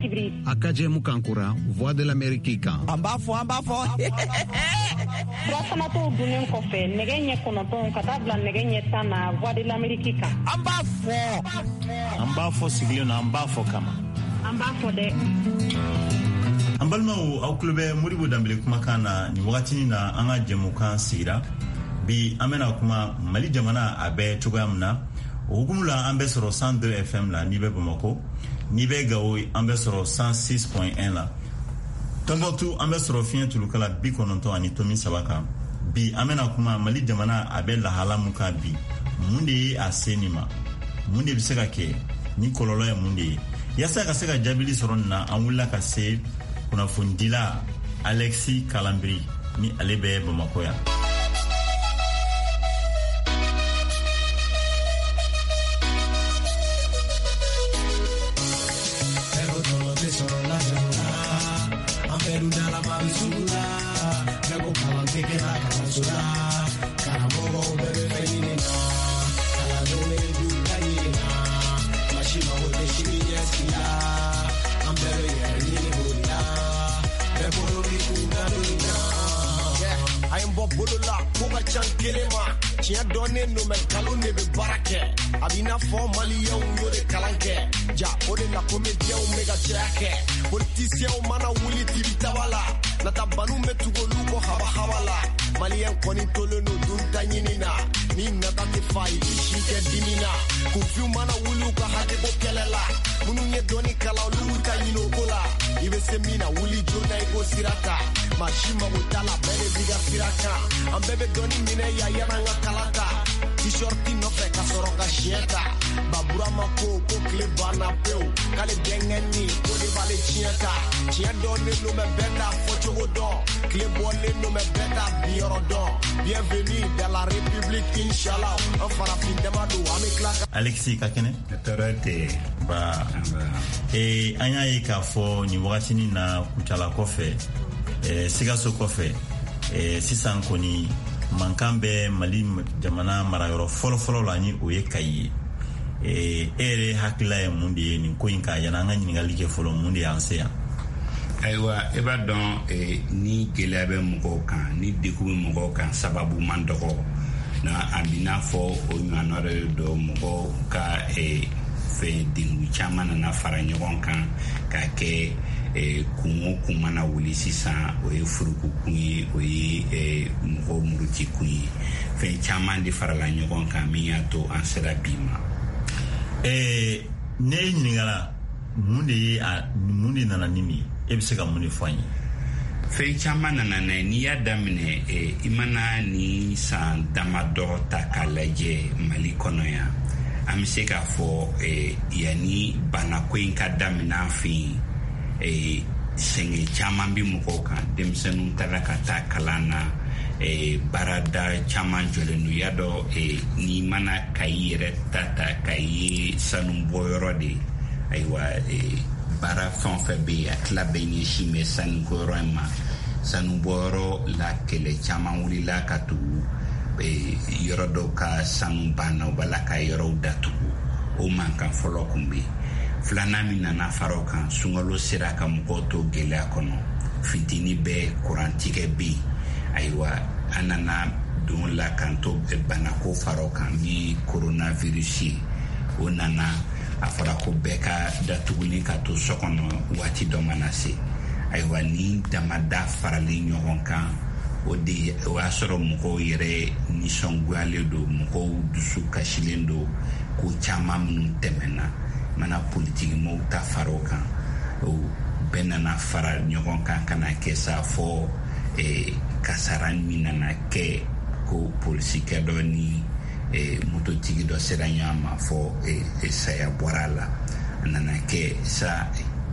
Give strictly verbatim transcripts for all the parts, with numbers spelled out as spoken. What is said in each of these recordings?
Akaje Mukankura, Voix de l'Amérique kan. Ambafo, ambafo. Brasamato dunen kofe, negenye konoton katabla negenye tana Voix de l'Amérique kan. Ambafo. Ambafo siglio na ambafo kama. Ambafo de. Ambalma au klube muribu dambele kumakana ni wakati na anga jemukan sira bi amena kuma Mali jamana abe chogamna hukumula ambe soro one oh two F M la nibe Bamako nibe Gao ambe soro one oh six point one la Tombouctou ambe soro fien tulukala bi kononto ani tomi sabaka bi amena kuma Mali jamana abe la halamuka bi munde asenima munde biseka ke ni kololo ya munde yasa ka seka jabili soro na amula ka se kuna fundila Alexis Kalambri ni alebe Bamako ya Tia donne no men kalone be barake abina fo mali yo yore kalanke ja ode la comédie o mega chake politicien o mana wuli tibitawala na tabanu metugo luko haba hawala mali en koni tolo no dunta nyinina ni na tate fai shike dimina kufiu mana wuli ko hade ko kelela munu nye doni kala lu ka nyino kola ibe semina wuli jona iko siraka mashima mutala bele biga siraka ambebe doni mine ya yana kalata t-shirti no fe kasoroka shieta babura mako ko klebana peu kale dengeni ko de vale chieta chia donne no me benda focho odo klebole no me benda biorodo bienvenue dans la république inshallah on fera fin de madu amikla Alexis Kakene torete ba e anya ika fo ni wakati ni na kuchala kofe e sigaso kofe e sisan koni mankambe Mali jamana marayoro folo folo la ni oye kayi e ere hakila e mundi ni ko inka yana nga nyingali ke folo mundi anseya aywa eba don e ni gelabe mugo kan ni deku mugo kan sababu mandoko na ambina fo o nyanore do mugo ka e fe dingu chama na faranyo kan ka ke e kungo kumana wuli sisan o ye furuku kunye o ye e mɔgɔ muruti kunye fɛn caman de farala ɲɔgɔn kan min y'a to an sera bi ma e ne ɲiningala mun de ye a mun de nana ni min e bɛ se ka mun de fɔ an ye fɛn caman nana n'a ye n'i y'a daminɛ e i mana ni san damadɔ ta k'a lajɛ Mali kɔnɔ yan an bɛ se k'a fɔ e yanni banako in ka daminɛ an fɛ yen e senge chaman bi mɔgɔw kan denmisɛnninw taara ka taa kalan na e barada chaman jɔlenu ya dɔ e ni mana ka i yɛrɛ tata ka ye sanu bɔyɔrɔ de ayiwa e bara fɛn fɛn bɛ yen a tila bɛ ɲɛsin bɛ sanu bɔyɔrɔ in ma sanu bɔyɔrɔ la kɛlɛ caman wulila ka tugu e yɔrɔ dɔw ka sanu banna u bala ka yɔrɔw datugu o mankan fɔlɔ kun bɛ yen filana min nana faro kan sungalo sera ka mɔgɔw to gɛlɛya kɔnɔ fitini bɛɛ kurantigɛ bɛ yen ayiwa an nana don la kan to banako faro kan ni coronavirus ye o nana a fɔra ko bɛɛ ka datuguli ka to so kɔnɔ waati dɔ mana se ayiwa ni damada farali ɲɔgɔn kan o de o y'a sɔrɔ mɔgɔw yɛrɛ nisɔngoyalen don mɔgɔw dusu kasilen don ko caman minnu tɛmɛna mana politiki mo ta faro kan o bɛɛ nana fara ɲɔgɔn kan kana kɛ sa fɔ e kasara min nana kɛ ko polisikɛ dɔ ni e mototigi dɔ sera ɲɔgɔn ma fɔ e saya bɔra la a nana kɛ sa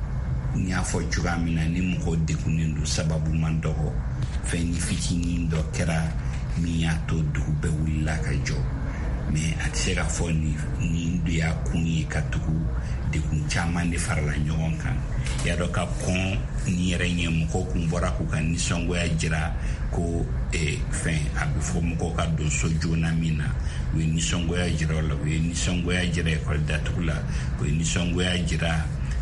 n y'a fɔ cogoya min na ni mɔgɔ degunnen don sababu man dɔgɔ fɛn ni fitinin dɔ kɛra min y'a to dugu bɛɛ wulila ka jɔ mais a tɛ se ka fɔ ni ni de y'a kun ye ka tugu dekun caman de farala ɲɔgɔn kan y'a dɔn ka kɔn ni yɛrɛ ɲɛ mɔgɔw kun bɔra k'u ka nisɔngoya jira ko e fɛn a bɛ fɔ mɔgɔw ka don so joona min na u ye nisɔngoya jira o la u ye nisɔngoya jira ekɔli datugu la u ye nisɔngoya jira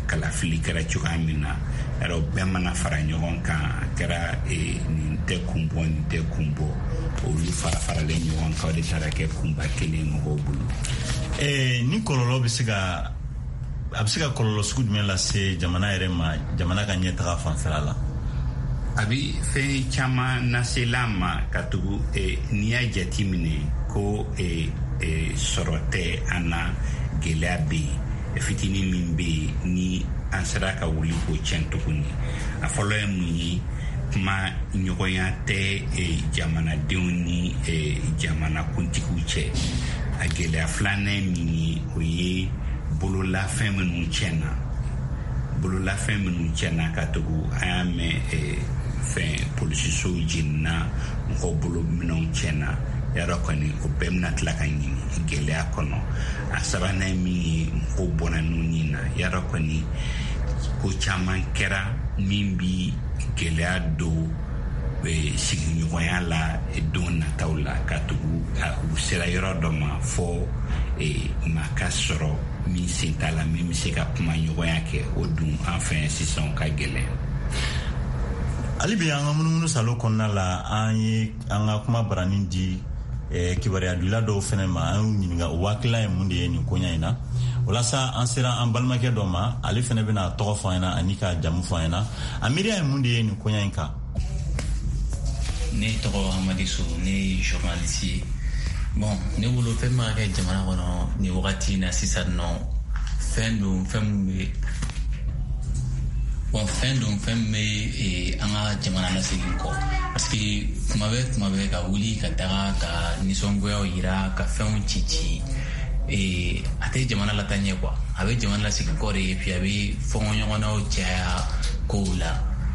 kalafili kɛra cogoya min na yɛrɛ bɛɛ mana fara ɲɔgɔn kan a kɛra nin tɛ kun bɔ nin tɛ kun bɔ olu fara faralen ɲɔgɔn kan o de taara kɛ kunba kelen mɔgɔw bolo. Ni kɔlɔlɔ bɛ se ka a bɛ se ka kɔlɔlɔ sugu jumɛn lase jamana yɛrɛ ma jamana ka ɲɛtaga fanfɛla la? A bɛ fɛn caman nasela ma ka tugu n'i y'a jate minɛ ko sɔrɔ tɛ an na gɛlɛya bɛ yen fitinin min bɛ yen ni an sera ka wuli k'o tiɲɛ tuguni a fɔlɔ ye mun ye kuma ɲɔgɔnya tɛ jamanadenw ni jamanakuntigiw cɛ a gɛlɛya filanan min ye o ye bololafɛn minnu tiɲɛna bololafɛn minnu tiɲɛna ka tugu an y'a mɛn fɛn polisisow jenina mɔgɔw bolo minɛnw tiɲɛna yàrá kɔni o bɛɛ bɛna tila ka ɲini gɛlɛya kɔnɔ a sabanan min ye mɔgɔw bɔnna nun na yàrá kɔni ko caman kɛra min bi gɛlɛya don sigiɲɔgɔnya la don nataw la ka tugu u sera yɔrɔ dɔ ma fɔ maa ka sɔrɔ min sen t'a la min bɛ se ka kuma ɲɔgɔnya kɛ o dun an fɛ sisan ka gɛlɛn. Ali bi an ka munumunu salo kɔnɔna la an ye an ka kuma baranin di kibaruya dila dɔw fɛnɛ ma an y'u ɲininka o waakila ye mun de ye nin koɲa in na walasa an sera an balimakɛ dɔ ma ale fɛnɛ bɛna tɔgɔ fɔ an ɲɛna ani ka jamu fɔ an ɲɛna a miiriya ye mun de ye nin koɲa in kan. Ne tɔgɔ Amadi So, ne ye journaliste ye. Bon, ne bolo fɛn min bɛ ka kɛ jamana kɔnɔ nin wagati in na sisan nɔ fɛn don fɛn min bɛ bon fɛn don fɛn min bɛ an ka jamana lasegin kɔ parce que kuma bɛ kuma bɛ ka wuli ka taga ka nisɔngoyaw yira ka fɛnw ci ci a tɛ jamana lataa ɲɛ quoi a bɛ jamana lasegin kɔ de ye puis a bɛ fɔɲɔgɔnnaw caya kow la.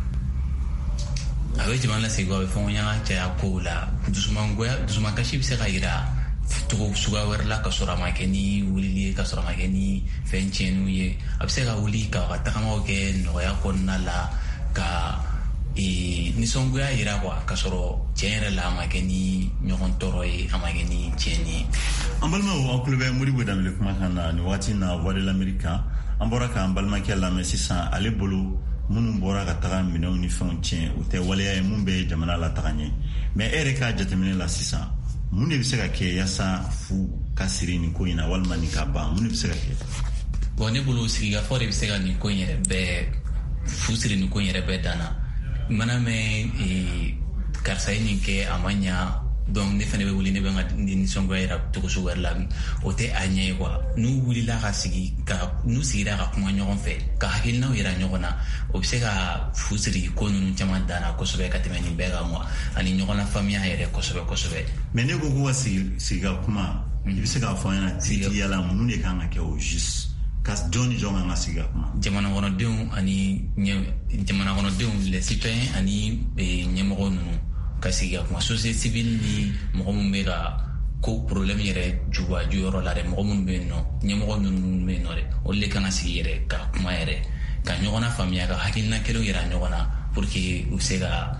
A bɛ jamana lasegin kɔ a bɛ fɔɲɔgɔnya caya kow la dusumangoya dusumankasi bɛ se ka yira togo suguya wɛrɛ la ka sɔrɔ a ma kɛ ni wulili ye ka sɔrɔ a ma kɛ ni fɛn tiɲɛniw ye a bɛ se ka wuli ka ka tagamaw kɛ nɔgɔya kɔnɔna la ka nisɔngoya yira quoi ka sɔrɔ tiɲɛ yɛrɛ la a ma kɛ ni ɲɔgɔn tɔɔrɔ ye a ma kɛ ni tiɲɛni ye. An balimaw aw tulo bɛ Modibo Dembele kumakan na nin waati na Voix de l'Amérique an bɔra k'an balimakɛ lamɛn sisan ale bolo minnu bɔra ka taga minɛnw ni fɛnw tiɲɛ o tɛ waleya ye mun bɛ jamana la taga ɲɛ mais e yɛrɛ ka jateminɛ la sisan mun de bɛ se ka kɛ yaasa fu ka siri nin ko in na walima nin ka ban mun de bɛ se ka kɛ? Bon ne bolo sigikafɔ de bɛ se ka nin ko in yɛrɛ bɛɛ fu siri nin ko in yɛrɛ bɛɛ danna mana mɛn karisa ye nin kɛ a ma ɲa donc ne fana bɛ wuli ne bɛ n ka nisɔngoya yira cogo sugu wɛrɛ la o tɛ a ɲɛ ye quoi n'u wulila ka sigi ka n'u sigira ka kuma ɲɔgɔn fɛ ka hakilinaw yira ɲɔgɔn na o bɛ se ka fu siri ko ninnu caman danna kosɛbɛ ka tɛmɛ nin bɛɛ kan moi ani ɲɔgɔn na faamuya yɛrɛ kosɛbɛ kosɛbɛ. Mais ne ko ko ka sigi sigi ka kuma i bɛ se k'a fɔ an ɲɛna tigiyala mun de kan ka kɛ o juste ka jɔn ni jɔn kan ka sigi ka kuma. Jamana kɔnɔdenw ani jamana kɔnɔdenw les citoyens ani ɲɛmɔgɔ ninnu ka sigi ka kuma société civile ni mɔgɔ minnu bɛ ka ko problème yɛrɛ jubaju yɔrɔ la dɛ mɔgɔ minnu bɛ yen nɔ ɲɛmɔgɔ ninnu bɛ yen nɔ dɛ olu de kan ka sigi yɛrɛ ka kuma yɛrɛ ka ɲɔgɔn na faamuya ka hakilina kelenw yira ɲɔgɔn na pour que u bɛ se ka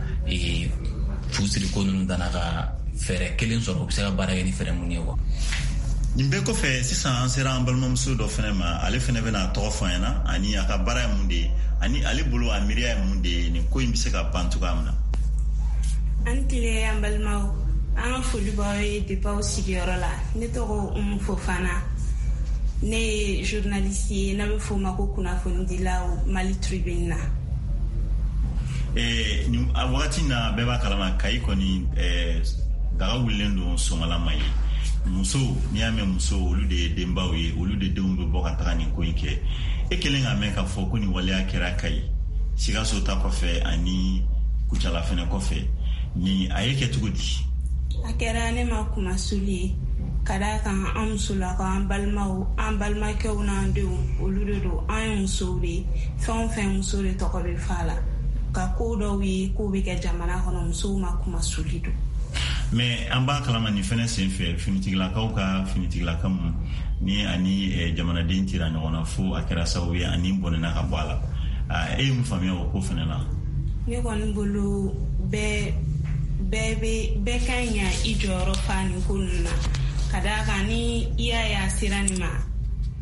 fu siri ko ninnu danna ka fɛɛrɛ kelen sɔrɔ u bɛ se ka baara kɛ ni fɛɛrɛ mun ye quoi. Nin bɛɛ kɔfɛ sisan an sera an balimamuso dɔ fɛnɛ ma ale fɛnɛ bɛna tɔgɔ fɔ an ɲɛna ani a ka baara ye mun de ye ani ale bolo a miiriya ye mun de ye nin ko in bɛ se ka ban cogoya min na. An tile an balimaw an ka foli b'aw ye depuis aw sigiyɔrɔ la ne tɔgɔ Umu Fofana ne ye journaliste ye n'a bɛ f'o ma ko kunnafonidilaw Mali Tribune na. Eh, ni a wagati na bɛɛ b'a kalama Kayi kɔni daga wulilen don somalama ye muso n'i y'a mɛn muso olu de ye denbaw ye olu de denw bɛ bɔ ka taga nin ko in kɛ e kelen k'a mɛn k'a fɔ ko nin waleya kɛra Kayi Sikaso ta kɔfɛ ani Kucala fɛnɛ kɔfɛ ni a ye kɛ cogo di? A kɛra ne ma kuma suli ye ka d'a kan an musolakaw an balimaw an balimakɛw n'an denw olu de don an ye musow de ye fɛn o fɛn muso de tɔgɔ bɛ f'a la ka ko dɔw ye k'o bɛ kɛ jamana kɔnɔ musow ma kuma suli don. Mais an b'a kalama nin fɛnɛ sen fɛ finitigilakaw ka finitigilaka mun ni ani jamanaden tira ɲɔgɔn na fo a kɛra sababu ye ani bɔnɛna ka bɔ a la e ye mun faamuya o ko fɛnɛ na? Ne kɔni bolo bɛɛ bɛɛ bɛ bɛɛ ka ɲa i jɔyɔrɔ fa nin ko ninnu na ka d'a kan ni i y'a ye a sera nin ma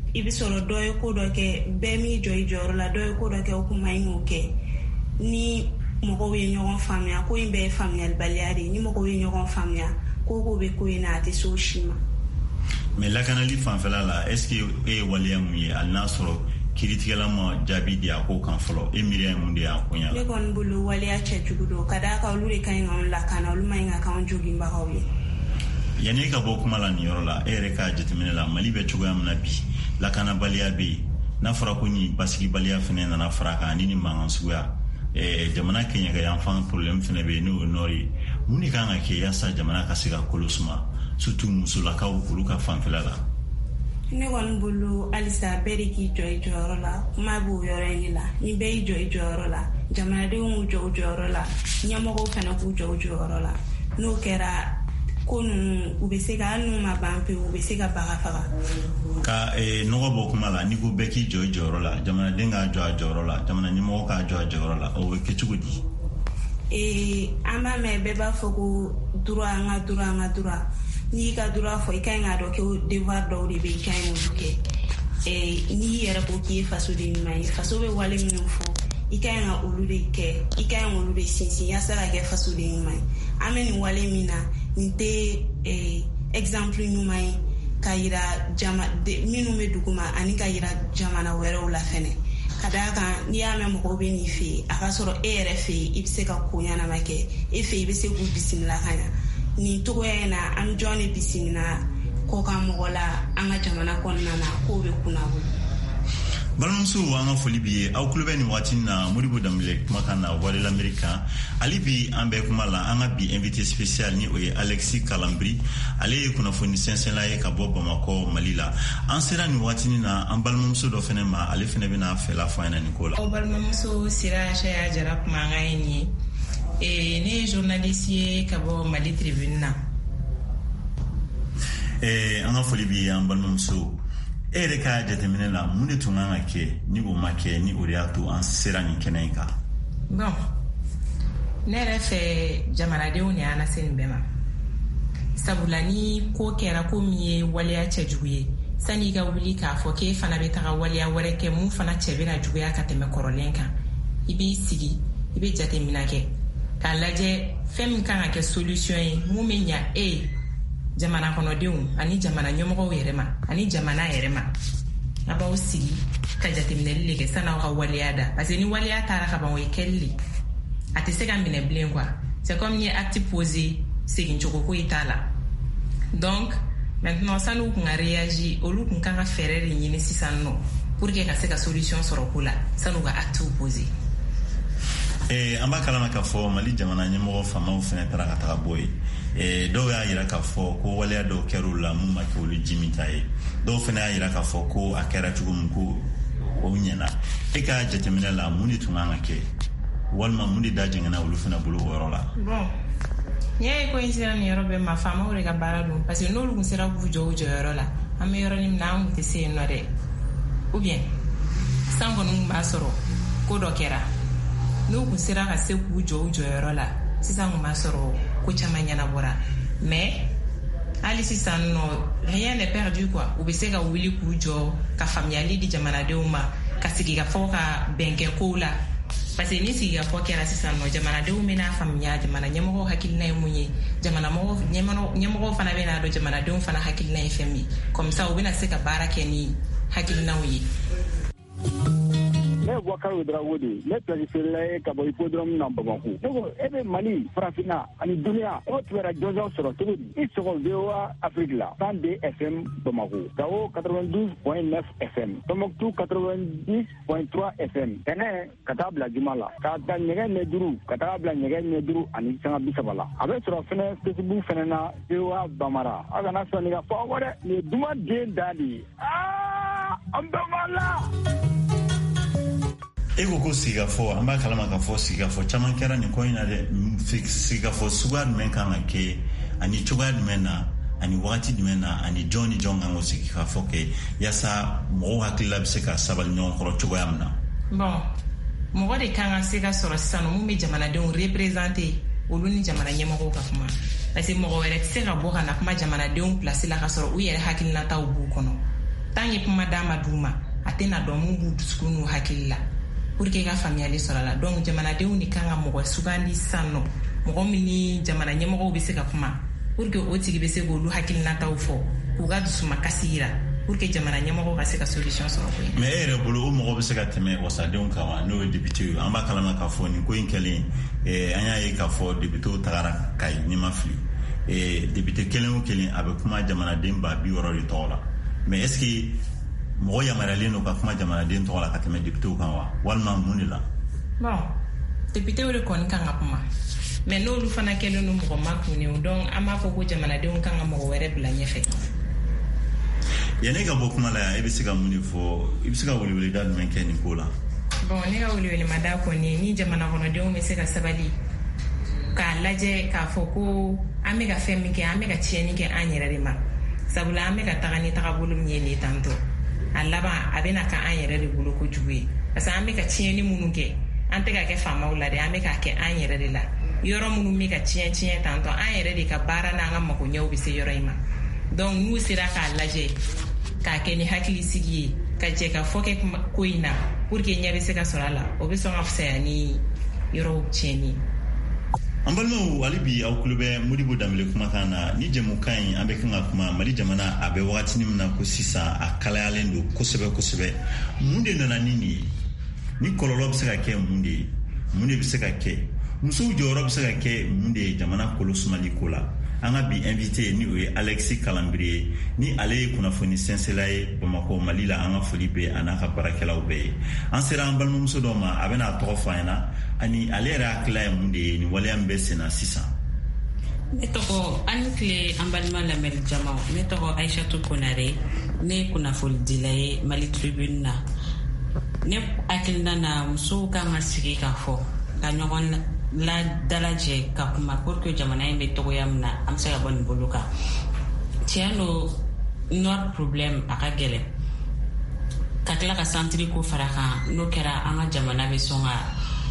i bɛ sɔrɔ dɔ ye ko dɔ kɛ bɛɛ m'i jɔ i jɔyɔrɔ la dɔ ye ko dɔ kɛ o kuma in k'o kɛ ni mɔgɔw ye ɲɔgɔn faamuya ko in bɛɛ ye faamuyalibaliya de ye ni mɔgɔw ye ɲɔgɔn faamuya ko ko bɛ ko in na a tɛ se o si ma. mais lakanali fanfɛla la est ce que e ye waleya mun ye hali n'a sɔrɔ kiritigɛla ma jaabi di a ko kan fɔlɔ e miiriya mun de y'a koɲa la. ne kɔni bolo waleya cɛjugu don ka d'a kan olu de ka ɲi k'anw lakana olu ma ɲi ka k'anw joginbagaw ye. yanni e ka bɔ kuma la nin yɔrɔ la e yɛrɛ ka jateminɛ la mali bɛ cogoya min na bi lakanabaliya bɛ yen n'a fɔra ko nin basigibaliya fana nana fara kan ani ni mankan suguya eh, jamana kɛɲɛ ka yanfan problème fana bɛ yen n'o ye nɔɔri ye mun de kan ka kɛ yaasa jamana ka se ka kolo suma surtout musolakaw olu ka fanfɛla la. ne kɔni bolo halisa bɛɛ de k'i jɔ i jɔyɔrɔ la kuma b'o yɔrɔ in de la ni bɛɛ y'i jɔ i jɔyɔrɔ la jamanadenw k'u jɔ u jɔyɔrɔ la ɲɛmɔgɔw fana k'u jɔ u jɔyɔrɔ la n'o kɛra ko ninnu u bɛ se ka hali n'u ma ban pewu u bɛ se ka baga faga. ka eh, nɔgɔ bɔ kuma la ni ko bɛɛ k'i jɔ i jɔyɔrɔ la jamanaden k'a jɔ a jɔyɔrɔ la jamana ɲɛmɔgɔ k'a jɔ a jɔyɔrɔ la o bɛ kɛ cogo di. ee an b'a mɛn bɛɛ b'a fɔ ko droit an ka droit an ka droit n'i y'i ka droit fɔ i ka ɲi k'a dɔn k'o devoir dɔw de bɛ i ka ɲi k'olu kɛ ee n'i yɛrɛ ko k'i ye faso de ɲuman ye faso bɛ wale minnu fɔ i ka ɲi ka olu de kɛ i ka ɲi olu de sinsin yaasa ka kɛ faso de ɲuman ye an bɛ nin wale min na nin tɛ ee exemple ɲuman ye ka yira jama minnu bɛ duguma ani ka yira jamana wɛrɛw la fɛnɛ ka d'a kan n'i y'a mɛn mɔgɔw bɛ nin fɛ yen a ka sɔrɔ e yɛrɛ fɛ yen i bɛ se ka ko ɲɛnama kɛ e fɛ yen i bɛ se k'u bisimila ka ɲɛ nin togoya in na an jɔn de bisimila ko kan mɔgɔ la an ka jamana kɔnɔna na k'o bɛ kunna bolo. balimamuso an ka foli bi ye aw tulo bɛ nin waati na Modibo Dembele kumakan na Voix de l'Amérique ali bi an bɛ kuma la an ka bi invité spécial ni o ye Alexis Kalambri ale ye kunnafoni sɛnsɛnla ye ka bɔ Bamakɔ Mali la an sera nin waati na an balimamuso dɔ fɛnɛ ma ale fɛnɛ bɛna fɛla fɔ an ɲɛna nin ko la. aw balimamuso Sira Shaya Jara kumakan ye nin ye e ne ye journaliste ye ka bɔ Mali Tribune na. eh an ka foli bi ye an balimamuso e yɛrɛ ka jateminɛ la mun de tun kan ka kɛ ni o ma kɛ ni o de y'a to an sera nin kɛnɛ in kan. bon ne yɛrɛ fɛ jamanadenw de y'an lase nin bɛɛ ma sabula ni ko kɛra ko min ye waleya cɛjugu ye sani i ka wuli k'a fɔ k'e fana bɛ taga waleya wɛrɛ kɛ mun fana cɛ bɛna juguya ka tɛmɛ kɔrɔlen kan i b'i sigi i bɛ jateminɛ kɛ k'a lajɛ fɛn min kan ka kɛ solution ye mun bɛ ɲa e jamana kɔnɔdenw ani jamana ɲɛmɔgɔw yɛrɛ ma ani jamana yɛrɛ ma a b'aw sigi ka jateminɛli de kɛ san'aw ka waleya da parce que ni waleya taara ka ban o ye kɛli de a tɛ se ka minɛ bilen quoi c'est comme ni acte posé segin cogo ko i t'a la donc maintenant sanu kun ka réagir olu kun kan ka fɛɛrɛ de ɲini sisan nɔ pour que ka se ka solution sɔrɔ ko la sanu ka acte posé. eh an b'a kalama k'a fɔ Mali jamana ɲɛmɔgɔ faamaw fɛnɛ taara ka taga bɔ yen eh dɔw y'a yira k'a fɔ ko waleya dɔw kɛr'u la mun ma kɛ olu jimi ta ye dɔw fɛnɛ y'a yira k'a fɔ ko a kɛra cogo min ko o ɲɛna e ka jateminɛ la mun de tun kan ka kɛ walima mun de da jɛngɛna olu fɛnɛ bolo o yɔrɔ la. bon n y'a ye ko in sera nin yɔrɔ bɛɛ ma faamaw de ka baara don parce que n'olu kun sera k'u jɔ u jɔyɔrɔ la an bɛ yɔrɔnin min na an kun tɛ se yen nɔ dɛ ou bien san kɔni kun b'a sɔrɔ ko dɔ kɛra n'u kun sera ka se k'u jɔ u jɔyɔrɔ la sisan kun b'a sɔrɔ ko caman ɲɛnabɔra mais hali sisan nɔ rien n'est perdu quoi u bɛ se ka wuli k'u jɔ ka faamuyali di jamanadenw ma ka sigi ka fɔ ka bɛn kɛ kow la parce que ni sigi ka fɔ kɛra sisan nɔ jamanadenw bɛna faamuya jamana ɲɛmɔgɔw hakilina ye mun ye jamana ɲɛmɔgɔw fana bɛna dɔn jamanadenw fana hakilina ye fɛn min comme ça u bɛna se ka baara kɛ ni hakilinaw ye. ne Boubacar Ouedraogo de ne planifiera ye ka bɔ hippodrome na Bamako ne ko e bɛ Mali farafinna ani duniya o tubara jɔnjɔn sɔrɔ cogo di i sɔgɔ V O A Afrique la cent deux F M Bamako Gao quatre-vingt-douze point neuf F M Tombouctou quatre-vingt-dix point trois F M Tɛnɛ ka taa bila Juma la ka ta ɲɛgɛn ɲɛ duuru ka taa bila ɲɛgɛn ɲɛ duuru ani sanga bi saba la a bɛ sɔrɔ fɛnɛ Facebook fɛnɛ na V O A Bamara a kana sɔn nin ka fɔ aw dɛ nin ye duman den da de ye aa an bɛɛ b'a la. e ko ko sigikafɔ an b'a kalama k'a fɔ sigikafɔ caman kɛra nin ko in na dɛ sigikafɔ suguya jumɛn kan ka kɛ ani cogoya jumɛn na ani wagati jumɛn na ani jɔn ni jɔn kan k'o sigikafɔ kɛ yaasa mɔgɔw hakilila bɛ se ka sabali ɲɔgɔn kɔrɔ cogoya min na. bon mɔgɔ de kan ka se ka sɔrɔ sisan mun bɛ jamanadenw représenter olu ni jamana ɲɛmɔgɔw ka kuma parce que mɔgɔ wɛrɛ tɛ se ka bɔ ka na kuma jamanadenw place la ka sɔrɔ u yɛrɛ hakilinataw b'u kɔnɔ tan ye kuma d'a ma d'u ma a tɛna dɔn mun b'u dusukun n'u hakili la pour que ka faamuyali sɔrɔ la. Donc jamanadenw ni kan ka mɔgɔ sugandi sisan nɔ, mɔgɔ min ni jamana ɲɛmɔgɔw bɛ se ka kuma pour que o tigi bɛ se k'olu hakilinataw fɔ k'u ka dusuma kasi yira pour que jamana ɲɛmɔgɔ ka se ka solution sɔrɔ ko ye. Mais e yɛrɛ bolo o mɔgɔ bɛ se ka tɛmɛ wasadenw kan wa n'o ye député ye? An b'a kalama k'a fɔ nin ko in kɛlen an y'a ye k'a fɔ députéw tagara Kayi ni ma fili, député kelen o kelen a bɛ kuma jamanaden ba bi wɔɔrɔ de tɔgɔ la, mais est ce que mɔgɔ yamaruyalen don ka kuma jamanaden tɔgɔ la ka tɛmɛ députéw kan wa walima mun de la? Bon, députéw de kɔni kan ka kuma, mais n'olu fana kɛlen don mɔgɔ makunenw, donc an b'a fɔ ko jamanadenw kan ka mɔgɔ wɛrɛ bila ɲɛfɛ. Yanni ka bɔ kuma la yan, e bɛ se ka mun de fɔ, i bɛ se ka weleweleda jumɛn kɛ nin ko la? Bon, ne ka welewelemada kɔni ni jamana kɔnɔdenw bɛ se ka sabali k'a lajɛ k'a fɔ ko an bɛ ka fɛn min kɛ, an bɛ ka tiɲɛni kɛ an yɛrɛ de ma, sabula an bɛ ka taga ni tagabolo min ye nin tantɔ, a laban a bɛ na ka an yɛrɛ de bolo kojugu ye, parce que an bɛ ka tiɲɛni minnu kɛ an tɛ ka kɛ faamaw la dɛ, an bɛ k'a kɛ an yɛrɛ de la. Yɔrɔ minnu bɛ ka tiɲɛ tiɲɛ tantɔ an yɛrɛ de ka baara n'an ka magoɲɛw bɛ se yɔrɔ in ma. Donc n'u sera k'a lajɛ k'a kɛ ni hakili sigi ye ka jɛ ka fɔ kɛ ko in na pour que ɲɛ bɛ se ka sɔrɔ a la, o bɛ sɔn ka fisaya ni yɔrɔw tiɲɛni. An balimaw, hali bi aw tulo bɛ Modibo Danbele kumakan na, ni jɛmukan in an bɛ kan ka kuma Mali jamana a bɛ wagatinin min na ko sisan a kalayalen don kosɛbɛ kosɛbɛ. Mun de nana ni nin ye? Ni kɔlɔlɔ bɛ se ka kɛ mun de ye? Mun de bɛ se ka kɛ? Musow jɔyɔrɔ bɛ se ka kɛ mun de ye jamana kolo sumali ko la? An ka bi invité ni o ye Alexis Kalambiri ye, ni ale ye kunnafoni sɛnsɛla ye Bamako Mali la, an ka foli bɛ a n'a ka baarakɛlaw bɛɛ ye. An sera an balimamuso dɔ ma, a bɛna a tɔgɔ fɔ an ɲɛna, ani ale yɛrɛ hakilila ye mun de ye nin waleya min bɛ sen na sisan. Ne tɔgɔ an ni tile an balima lamɛnni jamaw, ne tɔgɔ Aïchatou Konare, ne ye kunnafonidila ye Mali Tribune na. Ne hakilina na musow kan ka sigi ka fɔ ka ɲɔgɔn la dalajɛ ka kuma pour que jamana in bɛ togoya min na an bɛ se ka bɔ nin bolo kan. Tiɲɛ don nord problème a ka gɛlɛn, ka tila ka centre ko fara kan, n'o kɛra an ka jamana bɛ sɔn ka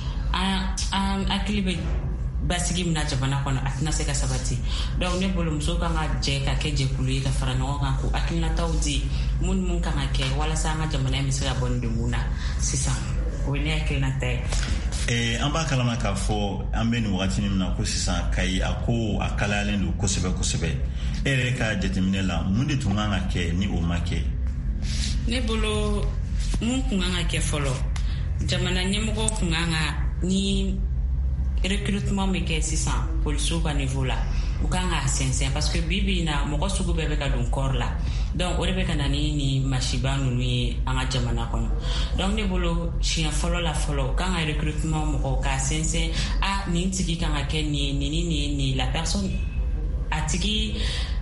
an hakili bɛ basigi min na jamana kɔnɔ a tɛna se ka sabati. Donc ne bolo musow kan ka jɛ ka kɛ jɛkulu ye ka fara ɲɔgɔn kan ko hakilinataw di mun mun kan ka kɛ walasa an ka jamana in bɛ se ka bɔ nin degun na sisan. O ye ne hakilinata ye. Eh, an b'a kalama k'a fɔ an bɛ nin wagatinin min na ko sisan Kayi a ko a kalayalen don kosɛbɛ kosɛbɛ. E yɛrɛ ka jateminɛ la mun de tun kan ka kɛ ni o ma kɛ? Ne bolo mun kun kan ka kɛ fɔlɔ, jamana ɲɛmɔgɔ kun kan ka ni recrutement bɛ kɛ sisan polisiw ka niveau la u kan ka sɛnsɛn parce que bi bi in na mɔgɔ sugu bɛɛ bɛ ka don kɔɔri la, donc o de bɛ ka na ni ni masiba ninnu ye an ka jamana kɔnɔ. Donc ne bolo siɲɛ fɔlɔ la fɔlɔ u kan ka recrutement mɔgɔw ka sɛnsɛn, a nin tigi kan ka kɛ nin nin nin nin nin la personne a tigi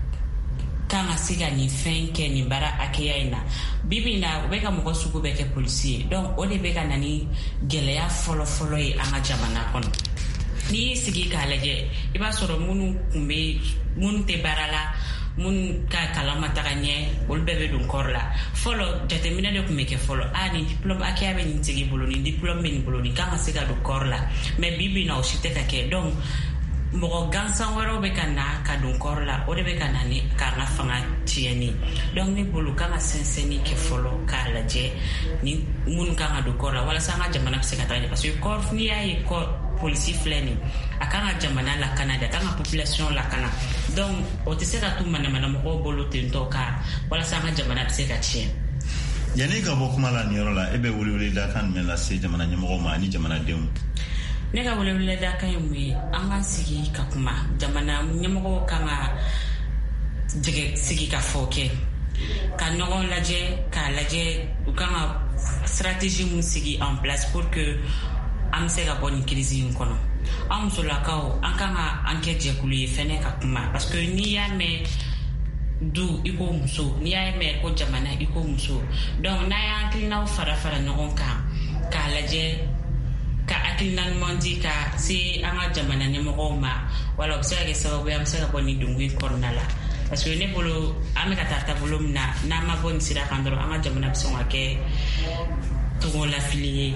kan ka se ka nin fɛn kɛ nin baara hakɛya in na. Bi bi in na u bɛ ka mɔgɔ sugu bɛɛ kɛ polisi ye, donc o de bɛ ka na ni gɛlɛya fɔlɔ fɔlɔ ye an ka jamana kɔnɔ. N'i y'i sigi k'a lajɛ i b'a sɔrɔ minnu kun bɛ minnu tɛ baara la, minnu ka kalan ma taga ɲɛ, olu bɛɛ bɛ don kɔɔri la. Fɔlɔ jateminɛ de tun bɛ kɛ fɔlɔ, a nin diplôme hakɛya bɛ nin tigi bolo, nin diplôme bɛ nin bolo, nin kan ka se ka don kɔɔri la, mais bi bi in na o si tɛ ka kɛ. Donc mɔgɔ gansan wɛrɛw bɛ ka na ka don kɔɔri la, o de bɛ ka na ni k'an ka fanga tiɲɛni. Donc ne bolo kan ka sɛnsɛnni kɛ fɔlɔ k'a lajɛ ni minnu kan ka don kɔɔri la walasa an ka jamana bɛ se ka taa ɲɛ, parce que kɔɔri n'i y'a ye kɔɔri polisi filɛ nin a kan ka jamana lakana de, a kan ka population lakana. Donc o tɛ se ka to manamana mɔgɔw bolo tentɔ ka walasa an ka jamana bɛ se ka tiɲɛ. Yanni ka bɔ kuma la nin yɔrɔ la, e bɛ weleweleda kan jumɛn lase jamana ɲɛmɔgɔw ma ani jamanadenw? Ne ka weleweleda kan ye mun ye, an ka sigi ka kuma, jamana ɲɛmɔgɔw kan ka jɛgɛ sigi ka fɔ kɛ, ka ɲɔgɔn lajɛ k'a lajɛ u kan ka stratégie mun sigi en place pour que an bɛ se ka bɔ nin crise in kɔnɔ. An musolakaw an kan ka an kɛ jɛkulu ye fɛnɛ ka kuma, parce que n'i y'a mɛn du i ko muso, n'i y'a mɛn ko jamana i ko muso. Donc n'a y'an hakilinaw fara fara ɲɔgɔn kan k'a lajɛ ka hakilina ɲuman di ka se an ka jamana ɲɛmɔgɔw ma, wala o bɛ se ka kɛ sababu ye an bɛ se ka bɔ nin degun in kɔnɔna la. Parce que ne bolo an bɛ ka taa taabolo min na n'an ma bɔ nin sira kan dɔrɔn an ka jamana bɛ sɔn ka kɛ togo lafili ye.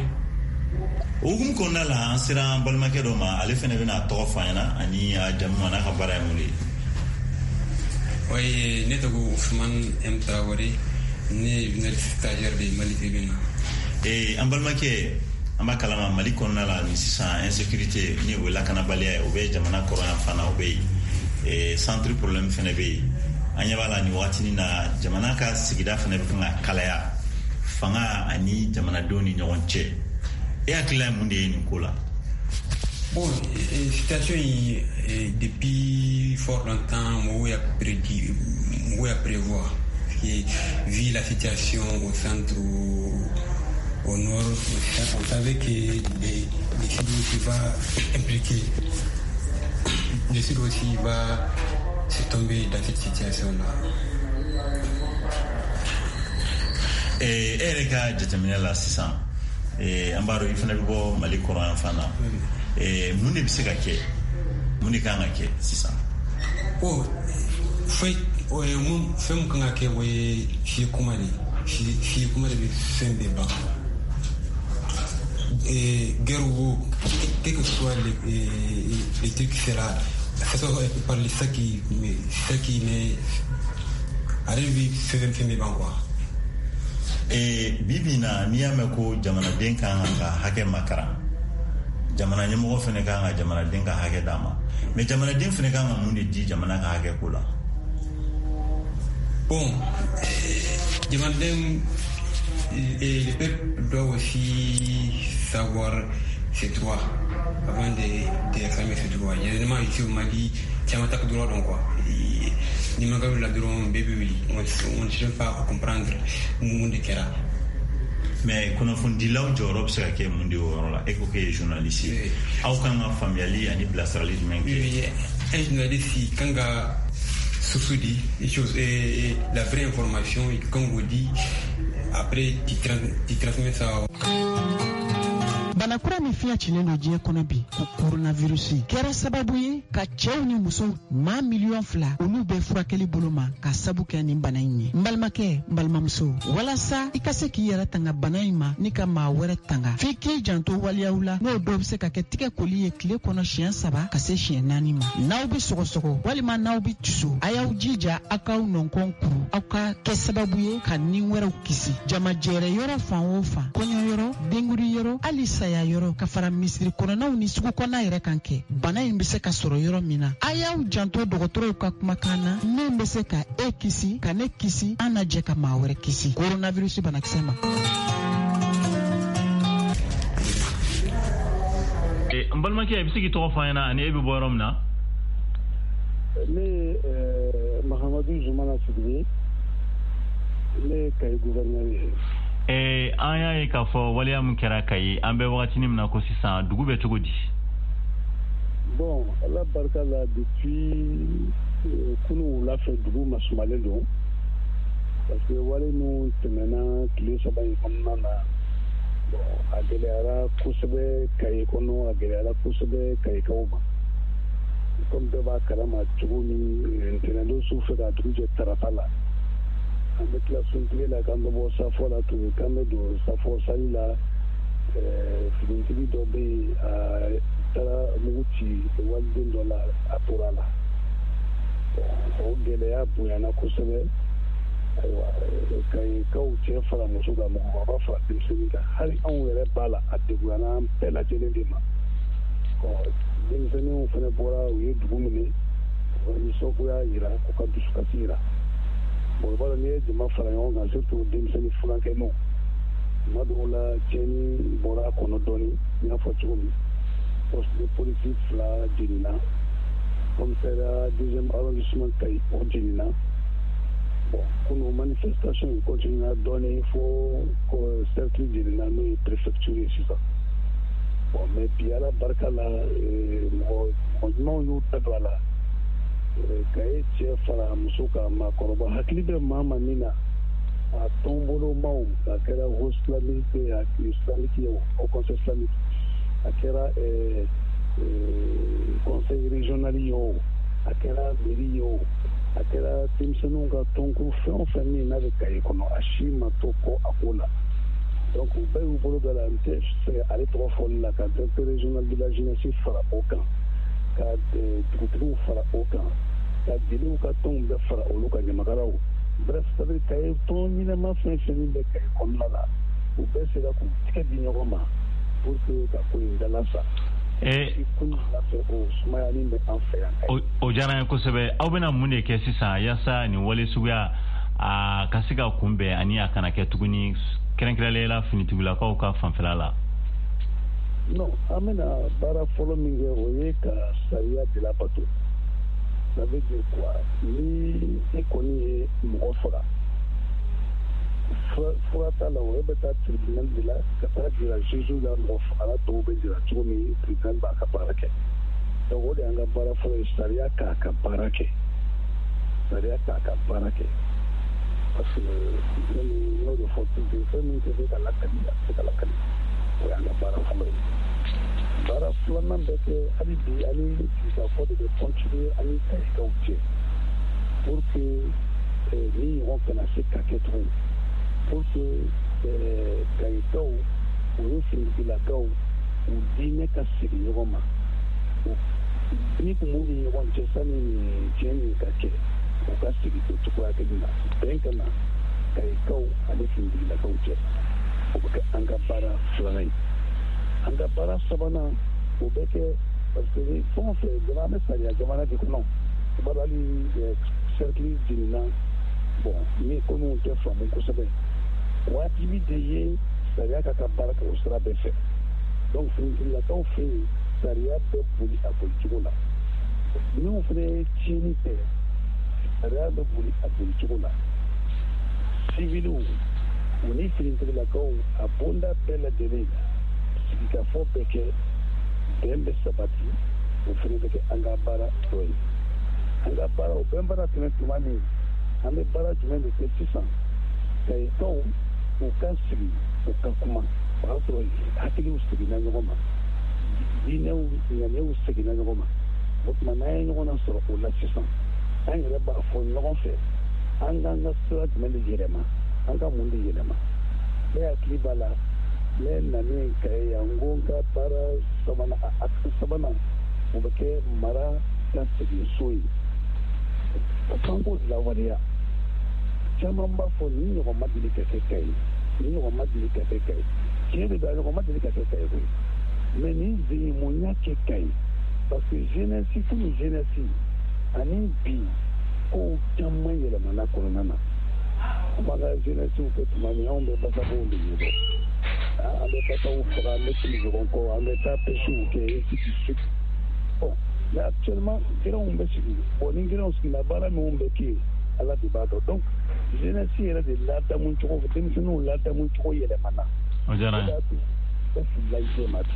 O hukumu kɔnɔna la an sera an balimakɛ dɔ ma, ale fɛnɛ bɛna a tɔgɔ fɔ an ɲɛna ani a jamu n'a ka baara ye mun ye. Oui, ne tɔgɔ Ousmane M Traoré, ne ne stagiaire de Mali Tribune. Et en balmake amba kalama Mali konna la ni sisan insécurité ni wala kana balia o be jamana corona fana o be e centre problème fene be anya bala ni watini na jamana ka sigida fene be kana kalaya fanga ani jamana doni nyonche e akila munde ni kula. Bon, la situation est depuis fort longtemps, moi, il y a prédit, moi, il y a prévoir. Vu la situation au centre, au, au nord, on savait que les, les Sud aussi va impliquer. Le Sud aussi va se tomber dans cette situation-là. Et Erika, je termine là, c'est ça. Et Ambaro, il faut ne pas Mali Coran Fana. Et mun de bisa kake mun kan kake sisa oh foi o mun fem kan kake we shi kuma ne shi shi kuma da fem be ba et guerre quel que soit les les trucs sera ça soit par les ça qui mais ça qui mais arrive fem fem ba quoi. Et bibina niyame ko jamana den kan ga hake makara jamana nyemo fene kanga jamana den ka hake dama mais jamana den fene kanga mundi di jamana ka hake kula. Bon, jamana den et le peuple doit aussi savoir ses droits avant de de réclamer ses droits. Il y a des gens ici au Mali qui ont attaqué droit donc quoi. Ni magalu la droit bébé on on ne sait pas comprendre monde qui era. Mais kono fondi law jorob sa ke mundi worola e ko ke journaliste aw kan ma familiali ani blasralis men oui un journaliste kanga susudi les choses et la vraie information et quand vous dit après tu transmets ça. Banakura mi fiya cilen do je kono bi ko coronavirus kera sababu ye ka cɛw ni muso ma million fila olu bɛ furakɛli bolo ma ka sabu kɛ ni bana in ye. Mbalimakɛ mbalimamuso walasa i ka se k'i yɛrɛ tanga bana in ma ni ka maa wɛrɛ tanga f'i k'i janto waliyaw la n'o dɔw bɛ se ka kɛ tigɛ koli ye tile kɔnɔ siɲɛ saba ka se siɲɛ naani ma. N'aw bɛ sɔgɔsɔgɔ walima n'aw bɛ tusu a y'aw jija aw k'aw nɔnkɔn kuru aw ka kɛ sababu ye ka ni wɛrɛw kisi. Jamajɛrɛ yɔrɔ fan o fan kɔɲɔ yɔrɔ denguri yɔrɔ hali saya yɔrɔ ka fara misiri kɔnɔnaw ni sugu kɔnɔna yɛrɛ kan kɛ bana in bɛ se ka sɔrɔ yɔrɔ min na a y'aw janto dɔgɔtɔrɔw ka kumakan na min bɛ se ka e kisi ka ne kisi an na jɛ ka maa wɛrɛ kisi coronavirus banakisɛ ma. n balimakɛ i bɛ se k'i tɔgɔ fɔ an ɲɛna ani e bɛ bɔ yɔrɔ min na. ne ye Mahamadu Zumana Sidibe ne ye Kayi gouverneur ye. Eh, an y'a ye k'a fɔ waleya min kɛra Kayi an bɛ wagatinin min na ko sisan dugu bɛ cogo di. Bon, ala barika la depuis kunu wula fɛ dugu masumalen don parce que wale ninnu tɛmɛna tile saba in kɔnɔna na bon a gɛlɛyara kosɛbɛ Kayi kɔnɔ a gɛlɛyara kosɛbɛ Kayikaw ma comme bɛɛ b'a kalama cogo min ntɛnɛndon su fɛ ka dugu jɛ tarata la. An bɛ tila suntile la k'an bɛ bɔ safo la tun k'an bɛ don safo sali la finitigi dɔ bɛ yen a taara mugu ci waliden dɔ la a tora la o gɛlɛya bonyana kosɛbɛ ayiwa Kayikaw cɛ fara muso kan mɔgɔkɔrɔba fara denmisɛnnin kan hali anw yɛrɛ b'a la a deguyana an bɛɛ lajɛlen de ma denmisɛnninw fana bɔra u ye dugu minɛ u ka nisɔngoya jira u ka dusukasi jira. Bon, voilà, il y a des gens qui ont surtout des gens qui font que non. Madoula, Jenny, Bora, Konodoni, il y a fait tout. Poste de politique, là, Jenina. Comme c'est la deuxième arrondissement Kayi, pour Jenina. Bon, pour nos manifestations, ils continuent à donner, il faut que certains Jenina nous préfecture ici. Bon, mais puis à la barca là, on nous a dit là. Kayi cɛ fara muso ka maakɔrɔba hakili bɛ maa ma min na a tɔnbolomaw a kɛra ho islamique a islamique ye o conseil islamique a kɛra conseil régional ye o a kɛra mairie ye o a kɛra denmisɛnninw ka tɔnkuru fɛn o fɛn min n'a bɛ Kayi kɔnɔ a si ma to kɔ a ko la donc u bɛɛ y'u bolo da la n tɛ fɛ ale tɔgɔ fɔli la ka directeur régional de la jeunesse fara o kan ka dugutigiw fara o kan ka jeliw ka tɔnw bɛɛ fara olu ka ɲamakalaw bref ça veut dire que ton ɲinama fɛn fɛn min bɛ kaye kɔnɔna la u bɛɛ sera k'u tigɛ di ɲɔgɔn ma pour que ka ko in dalasa kun lafɛ o sumayani bɛ an fɛ yan o diyara n ye kosɛbɛ aw bɛna mun de kɛ sisan yaasa nin wale suguya a ka se ka kunbɛn ani a kana kɛ tuguni kɛrɛnkɛrɛnlen la finitigilakaw ka fanfɛla la non an bɛna baara fɔlɔ min kɛ o ye ka sariya de labato ça veut dire quoi ni e kɔni ye mɔgɔ faga fura t'a la o e bɛ taa tribunal de la ka taa jira juge la mɔgɔ fagala tɔw bɛ jira cogo min tribunal b'a ka baara kɛ donc o de y'an ka baara fɔlɔ ye sariya k'a ka baara kɛ sariya k'a ka baara kɛ parce que n'o de fɔ toujours fɛn min tɛ se ka lakali a tɛ se ka lakali o y'an ka baara fɔlɔ ye baara filanan bɛ kɛ hali bi ani sigikafɔ de bɛ continuer ani kayikaw cɛ pour que ni ɲɔgɔn kana se ka kɛ tuguni pour que kayikaw o ye finitigilakaw u diinɛ ka segin ɲɔgɔn ma ni kun b'u ni ɲɔgɔn cɛ sani nin tiɲɛ nin ka kɛ u ka segin o cogoya kelen na bɛn ka na kayikaw ani finitigilakaw cɛ o bɛ kɛ an ka baara filanan ye an ka baara sabanan o bɛ kɛ parce que fɛn o fɛn jamana bɛ sariya jamana de kɔnɔ i b'a dɔn hali cercle jiginna bon ni ko minnu tɛ faamu kosɛbɛ wajibi de ye sariya ka ka baara kɛ o sira bɛɛ fɛ donc finitigilakaw fɛ yen sariya bɛ boli a boli cogo la minnu fana ye tiɲɛni kɛ sariya bɛ boli a boli cogo la civiliw u ni finitigilakaw a bonda bɛɛ lajɛlen sigikafɔ bɛ kɛ bɛn bɛ sabati o fana bɛ kɛ an ka baara dɔ ye an ka baara o bɛn baara tɛmɛ tuma min an bɛ baara jumɛn de kɛ sisan kayikaw u ka sigi u ka kuma o y'a sɔrɔ hakiliw seginna ɲɔgɔn ma diinɛw ŋaniyaw seginna ɲɔgɔn ma o tuma n'an ye ɲɔgɔn na sɔrɔ o la sisan an yɛrɛ b'a fɔ ɲɔgɔn fɛ an k'an ka sira jumɛn de yɛlɛma an ka mun de yɛlɛma ne hakili b'a la ne nani kaye yan n ko n ka baara sabanan a sabanan o bɛ kɛ mara ka segin so ye an k'o lawaleya caman b'a fɔ ni ɲɔgɔn ma deli ka kɛ kaye ni ɲɔgɔn ma deli ka kɛ kaye tiɲɛ de don a ɲɔgɔn ma deli ka kɛ kaye koyi mais ni zeyimun y'a kɛ kaye parce que jeunesse komi jeunesse ani bi kow caman yɛlɛmana kɔnɔna na an b'an ka jeunesse kɛ tuma min anw bɛ basabow de ye dɛ an bɛ basaw faga an bɛ tili ɲɔgɔn kɔ an bɛ taa pêchew kɛ ainsi de suite bon mais actuellement gɛrɛnw bɛ sigi bon ni gɛrɛnw sigila baara minnu bɛ kɛ ala de b'a dɔn donc jeunesse yɛrɛ de ladamu cogo denmisɛnninw ladamu cogo yɛlɛmana o diyara n ye bɛɛ filila i se ma bi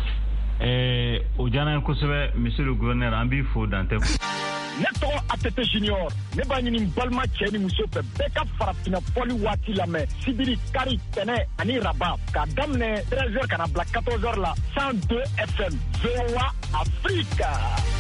ɛɛ o diyara n ye kosɛbɛ monsieur le gouverneur an b'i fo dantɛ ne tɔgɔ atete junior ne b'a ɲini balima cɛ ni muso fɛ bɛɛ ka farafinna fɔli waati lamɛn sibiri kari tɛnɛ ani raba k'a daminɛ treize heures ka na bila quatorze heures la cent deux F M V O A Afrique.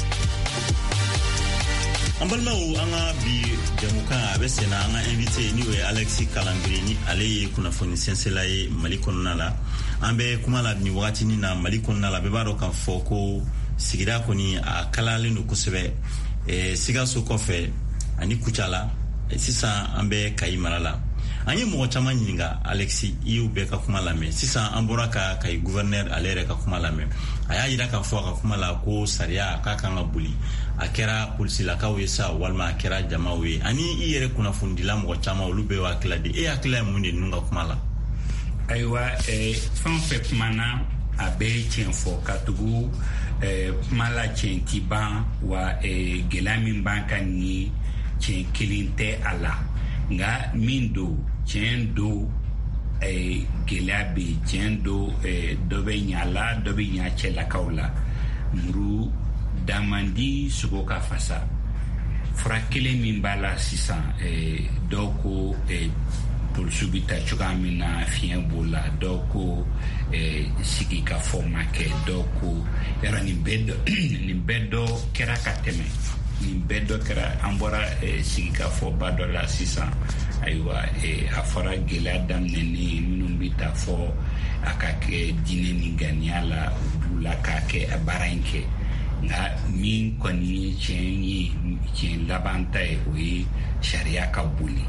an balimaw an ka bi jamukan a bɛ senna an ka invité ni o ye Alexis Kalangiri ni ale ye kunnafoni sɛnsɛnla ye Mali kɔnɔna la an bɛ kuma la nin wagatinin na Mali kɔnɔna la bɛɛ b'a dɔn k'a fɔ ko sigida kɔni a kalayalen don kosɛbɛ eh, Sikaso kɔfɛ ani Kucala sisan an bɛ Kayi mara la an ye mɔgɔ caman ɲininka Alexis i y'u bɛɛ ka kuma lamɛn sisan an bɔra ka Kayi gouverneur ale yɛrɛ ka kuma lamɛn a y'a yira k'a fɔ a ka kuma la ko sariya k'a kan ka boli a kɛra polisilakaw ye sa walima a kɛra jamaw ye ani i yɛrɛ kunnafonidila mɔgɔ caman olu bɛɛ y'u hakilila di e hakilila ye mun de ninnu ka kuma la ayiwa fɛn o fɛn kumana a bɛ tiɲɛ fɔ ka tugu kuma la tiɲɛ ti ban wa gɛlɛya min b'an kan ni tiɲɛ kelen tɛ a la nka min don tiɲɛ don gɛlɛya bɛ yen tiɲɛ don dɔ bɛ ɲɛ a la dɔ bɛ ɲɛ cɛlakaw la muru damandi sogo ka fasa fura kelen min b'a la sisan dɔw ko polisiw bɛ taa cogoya min na fiɲɛ b'o la dɔw ko sigi ka fɔ ma kɛ dɔw ko yɔrɔ nin bɛɛ dɔ nin bɛɛ dɔ kɛra ka tɛmɛ nin bɛɛ dɔ kɛra an bɔra sigi ka fɔ ba dɔ la sisan ayiwa a fɔra gɛlɛya daminɛni minnu bɛ taa fɔ a ka kɛ diinɛ ni ganiya la u b'u la k'a kɛ a baara in kɛ nka min kɔni ye tiɲɛ ye tiɲɛ laban ta ye o ye sariya ka boli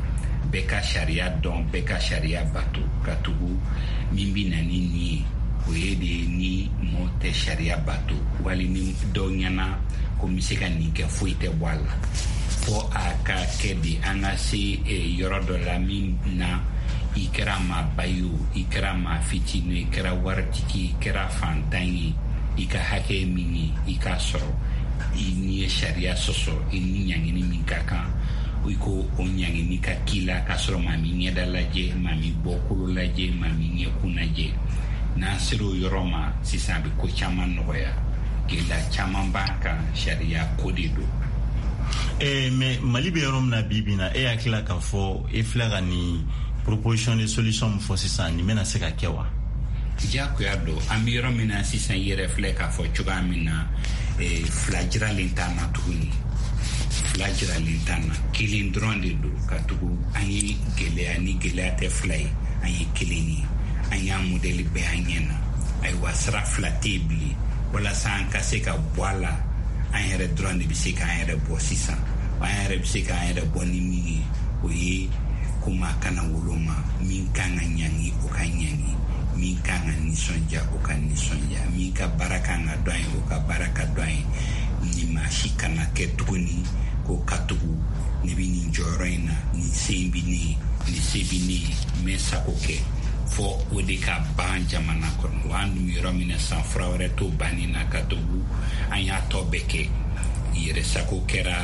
bɛɛ ka sariya dɔn bɛɛ ka sariya bato ka tugu min bi na ni nin ye o ye de ni mɔɔ tɛ sariya bato wali ni dɔ ɲɛna ko n bɛ se ka nin kɛ foyi tɛ bɔ a la fo a ka kɛ de an ka se yɔrɔ dɔ la min na i kɛra maaba ye o i kɛra maa fitinin i kɛra waritigi i kɛra fantan ye i ka hakɛ min ye i k'a sɔrɔ i ni ye sariya sɔsɔ i ni ɲangini min ka kan i ko o ɲangini ka k'i la k'a sɔrɔ maa min ɲɛda lajɛ maa min bɔkolo lajɛ maa min ɲɛkun lajɛ n'an sera o yɔrɔ ma sisan a bɛ ko caman nɔgɔya gɛlɛya caman b'a kan sariya ko de don. Eh, mais Mali bɛ yɔrɔ min na bi bi in na e hakilila k'a fɔ e filɛ ka nin proposition de solution min fɔ sisan nin bɛna se ka kɛ wa? Jagoya don an bɛ yɔrɔ min na sisan i yɛrɛ filɛ k'a fɔ cogoya min na fila jiralen t'an na tuguni fila jiralen t'an na kelen dɔrɔn de don ka tugu an ye gɛlɛya ni gɛlɛya tɛ fila ye an ye kelen ye an y'a modèle bɛɛ an ɲɛ na ayiwa sira fila tɛ yen bilen walasa an ka se ka bɔ a la an yɛrɛ dɔrɔn de bɛ se k'an yɛrɛ bɔ sisan an yɛrɛ bɛ se k'an yɛrɛ bɔ ni min ye o ye ko maa kana woloma min kan ka ɲangi o ka ɲangi min kan ka nisɔndiya o ka nisɔndiya min ka baara kan ka dɔn ye o ka baara ka dɔn ye ni maa si kana kɛ tuguni ko ka tugu ne bɛ nin jɔyɔrɔ in na nin se in bɛ ne ye nin se bɛ ne ye n bɛ sago kɛ fɔ o de ka ban jamana kɔnɔ wa an dun yɔrɔ min na san fura wɛrɛ t'o banni na ka tugu an y'a tɔ bɛɛ kɛ yɛrɛ sago kɛra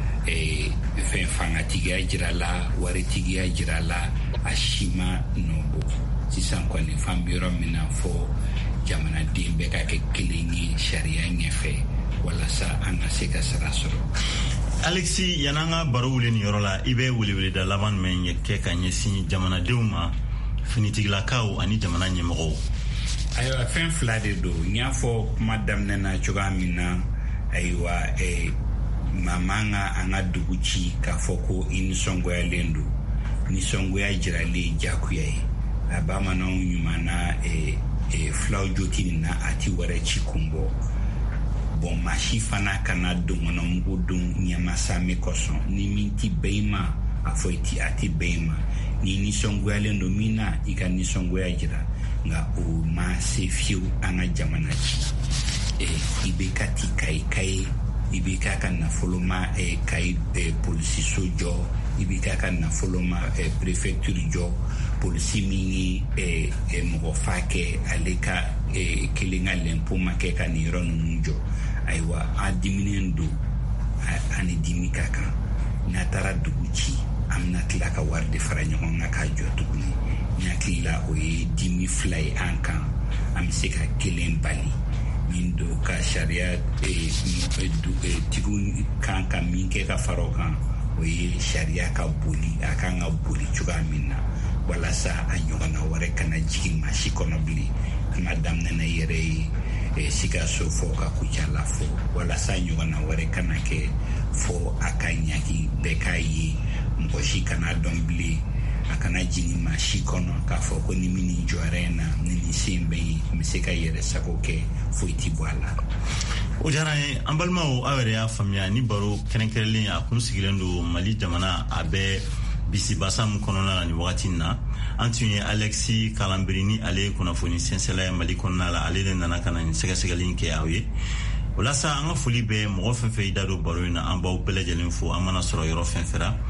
fɛn fangatigiya jira la waritigiya jira la a si ma nɔbɔ sisan kɔni fan bɛ yɔrɔ min na fɔ jamanaden bɛɛ ka kɛ kelen ye sariya ɲɛfɛ walasa an ka se ka sara sɔrɔ. Alexis, yan'an ka baro wuli nin yɔrɔ la i bɛ weleweleda laban jumɛn kɛ ka ɲɛsin jamanadenw ma finitigilakaw ani jamana ɲɛmɔgɔw? Ayiwa fɛn fila de don n y'a fɔ kuma daminɛ na cogoya min na ayiwa maa man ka an ka dugu ci k'a fɔ ko i nisɔngoyalen don nisɔngoya jiralen jagoya ye a bamananw ɲuman na filaw joti nin na a ti wɛrɛ ci kun bɔ bon maa si fana kana donkɔnɔmugu don ɲɛmasame kɔsɔn ni min ti bɛn i ma a fɔ i ti a ti bɛn i ma ni nisɔngoyalen don min na i ka nisɔngoya jira nka o ma se fiyewu an ka jamana ci i bɛ ka ti kayi kaye i bɛ ka ka nafolo ma kayi polisiso jɔ i bɛ ka ka nafolo ma prefecture jɔ polisi min ye mɔgɔ fa kɛ ale ka kelen ka lɛnpo ma kɛ ka nin yɔrɔ ninnu jɔ ayiwa a diminen don ani dimi ka kan n'a taara dugu ci an bɛna tila ka wari de fara ɲɔgɔn kan k'a jɔ tuguni n hakili la o ye dimi fila ye an kan an bɛ se ka kelen bali min don ka sariya tigiw kan ka min kɛ ka fara o kan o ye sariya ka boli a kan ka boli cogoya min na walasa a ɲɔgɔnna wɛrɛ kana jigin maa si kɔnɔ bilen an ka daminɛ na yɛrɛ ye sikaso fɔ ka kucala fɔ walasa ɲɔgɔnna wɛrɛ kana kɛ fɔ a ka ɲagi bɛɛ k'a ye mɔgɔ si kana dɔn bilen a kana jigin maa si kɔnɔ k'a fɔ ko ni min nin jɔyɔrɔ in na ni nin sen bɛ ye n bɛ se ka yɛrɛ sago kɛ foyi ti bɔ a la. O diyara ye an balimaw aw yɛrɛ y'a faamuya ni baro kɛrɛnkɛrɛnlen a kun sigilen don Mali jamana a bɛ bisibasa min kɔnɔna la ni wagati in na an tun ye Alexis Kalanbiri ni ale ye kunnafoni sɛnsɛla ye Mali kɔnɔna la ale de nana ka na nin sɛgɛsɛgɛli in kɛ aw ye o la sa an ka foli bɛ mɔgɔ fɛn fɛn i da don baro in na an b'aw bɛɛ lajɛlen fo an mana sɔrɔ yɔrɔ fɛn fɛn ra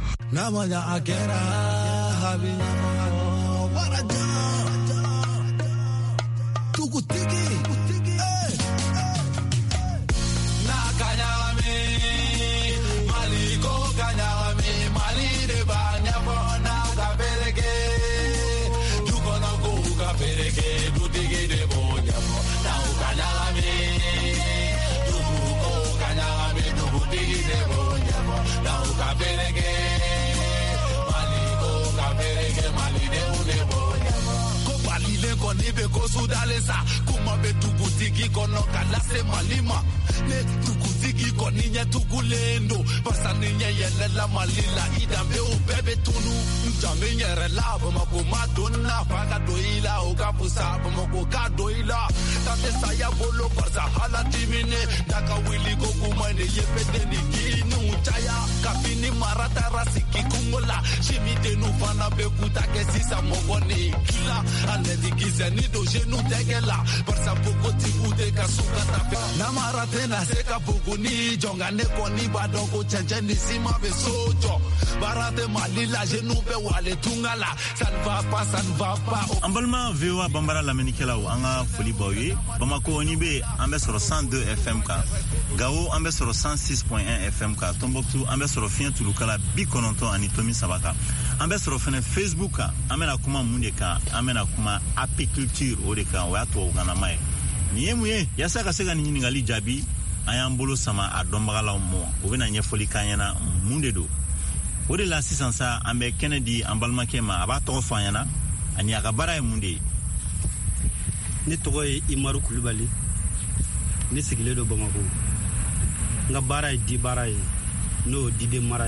Nibe ko sudalesa kuma be tukutiki kono kalase malima ne tukutiki koninya tugulendo basa ninya yelela malila idambe ubebe tunu mjame nyere labo makuma donna faga doila ukapusa bamako ka doila tate saya bolo korsa hala timine daka wili go kumane yepede ni kinu chaya kapini marata rasiki kuma tungola shimi de nu fana be kuta ke sisa mogoni kila aledi kizani do jenu tegela barsa poko tibude kasuka tape namara tena seka buguni jonga ne koni badoko chenche ni sima be sojo barate malila jenu be wale tungala ça ne va pas ça ne va pas ambalma vewa bambara la menikela anga foli boye bamako ni be ambe sur cent deux F M K Gao ambe sur cent six point un F M K Tombouctou ambe sur fin tulukala bikononto anitomi sabaka ambe sur fene Facebook amena kuma mundeka amena kuma apiculture odeka wato ugana mai niyemuye yasaka sega ni ngali jabi ayambolo sama adombagala mo obena nyefoli kanyana mundedo ode la sisansa ambe Kennedy ambalma kema abato fanyana ani akabara e munde ni togo Imaru Kulubali ni sigile do Bamako nga bara di bara no Dide Mara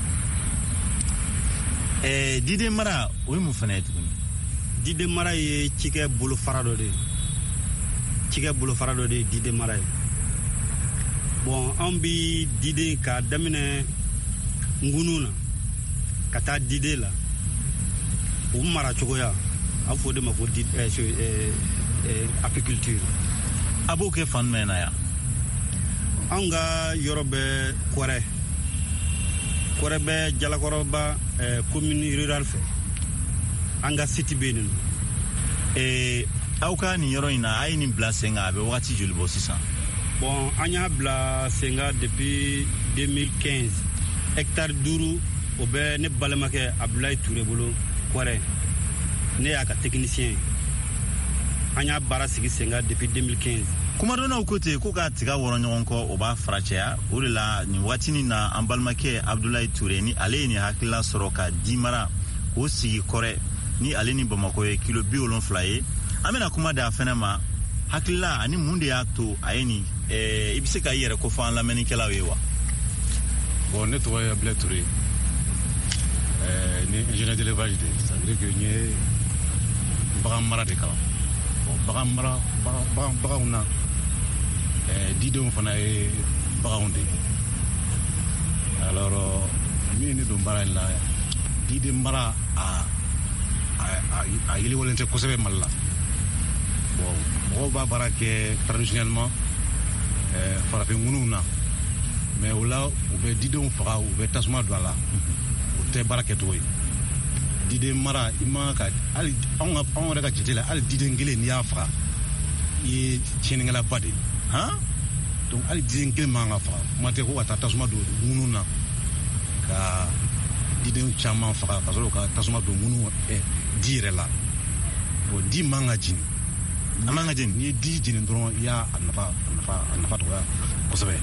eh Dide Mara o mu fanet ko Dide Mara ye cike bulu farado de cike bulu farado de Dide Mara bon ambi Dide ka damine ngununa kata Dide la o mara chogoya afode mako di eh eh apiculture aboke fan mena ya anga yorobe kore kore be jalakoroba eh, commune rural fe anga city benin eh auka ni yoro ina ay ni blasenga be wati julbo six cents bon anya bla senga depuis deux mille quinze hectare duru obe ne balamake Abdoulaye Touré bolo kore ne aka technicien anya bara sigi senga depuis deux mille quinze kuma dona ukote ko ka tiga woro nyonko oba frachea urila ni watini na ambalmake Abdoulaye Touré ni ale ni hakila soroka dimara o sigi kore ni ale ni Bamako e kilo bi olon flaye amena kuma da fenema hakila ani munde yakto ayeni eh ibiseka yere ko fa la menikela wewa bon nettoyer Abdoulaye Touré euh ni ingénieur d'élevage de ça veut dire que ni bagamara de kala bon bagamara baga bagauna eh didon fana e bagaunde alors mi ni do mbara la dide mbara a a a yeli wolente ko sebe malla bon mo ba barake traditionnellement eh fara fe mununa mais wala ou be didon fara ou be tasma do la ou te barake toy dide mara ima ka ali on on daga jitela ali dide ngele ni afra yi cheningala bade ha donc ali dide ngele manga afra mate ko ata tasma do mununa ka dide chama fara ka so ka tasma do munu e dire la bo di manga jin amanga jin ni di jin ndron ya anafa anafa anafa to ko sabe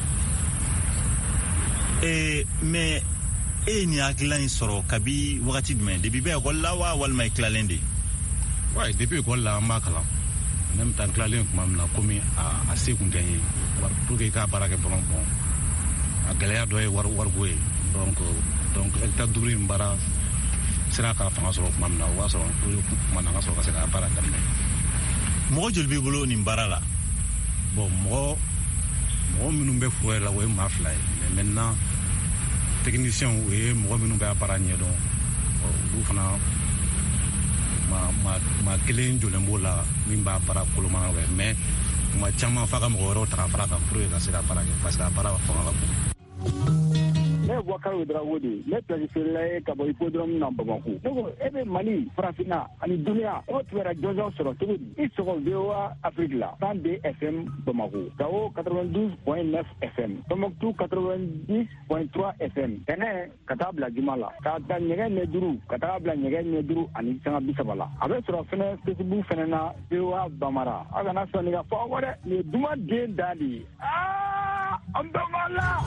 eh mais e ni aklan soro kabi wakati dmen depuis be ko lawa wal may klalende ouais depuis ko la makala même tant klalen ko mamna komi a a sekunde yi war pour que ka barake bon bon a galaya do war war goy donc donc ekta duri mbara sira ka fa soro ko mamna wa soro pour man nga soro ka sira baraka me mo jul bi bolo ni mbarala bon mo mo minum be fo la way ma fly mais maintenant technicien et mo minu ba paranye don bu fana ma ma ma kelen jole mbola min ba para koloma mais ma chama fa ka mo ro tra para ka pro ka sira para parce que para fa ka ne Boubacar Dramane ne préfère ka boy podrom na Bamako donc ebe Mali Farafina ani dunia o twera jojo soro to i soro vewa Afrique la cent deux F M Bamako Gao quatre-vingt-douze point neuf F M Tombouctou quatre-vingt-dix point trois F M tene katabla jumala ka ta nyege ne duru katabla nyege ne duru ani sanga bisabala abe soro fene Facebook fene na vewa Bamara aga na so ni ga fo wore ni duma de dali ah ambamala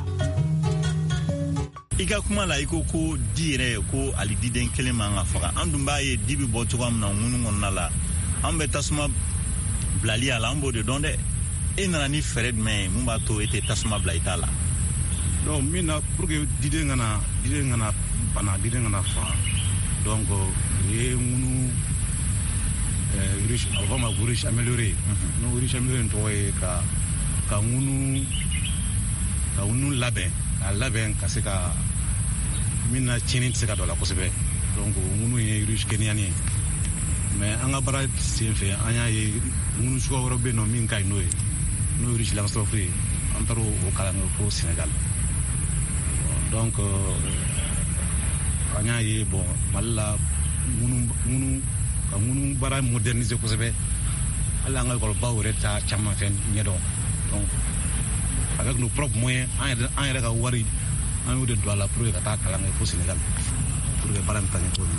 ika kuma la iko ko dire ko ali diden kelema nga faka andum baye dibi boto ko amna ngunu ngonna la ambe tasma blali ala ambo de donde ina ni fered me mumba to ete tasma blaita la donc mina pour que diden ngana diden ngana bana diden ngana fa donc ye ngunu euh riche avant ma riche améliorer no riche améliorer to e ka ka ngunu ka ngunu labe ka labe ka se ka min na tiɲɛni tɛ se ka don a la kosɛbɛ donc ŋunu ye riche kenyan ye mais an ka baara sen fɛ an y'a ye ŋunu suguya wɛrɛ bɛ yen nɔ min ka ɲi n'o ye n'o ye riche langstrofe ye an taara o kalan kɛ fo Sénégal donc an y'a ye bon Mali la ŋunu ŋunu ka ŋunu baara moderniser kosɛbɛ hali an ka école-baw yɛrɛ ta caman fɛn ɲɛdɔn donc avec nos propres moyens an yɛrɛ ka wari an y'o de don a la pour que ka taa kalan kɛ fo Sénégal pour que baara in taa ɲɛ cogo min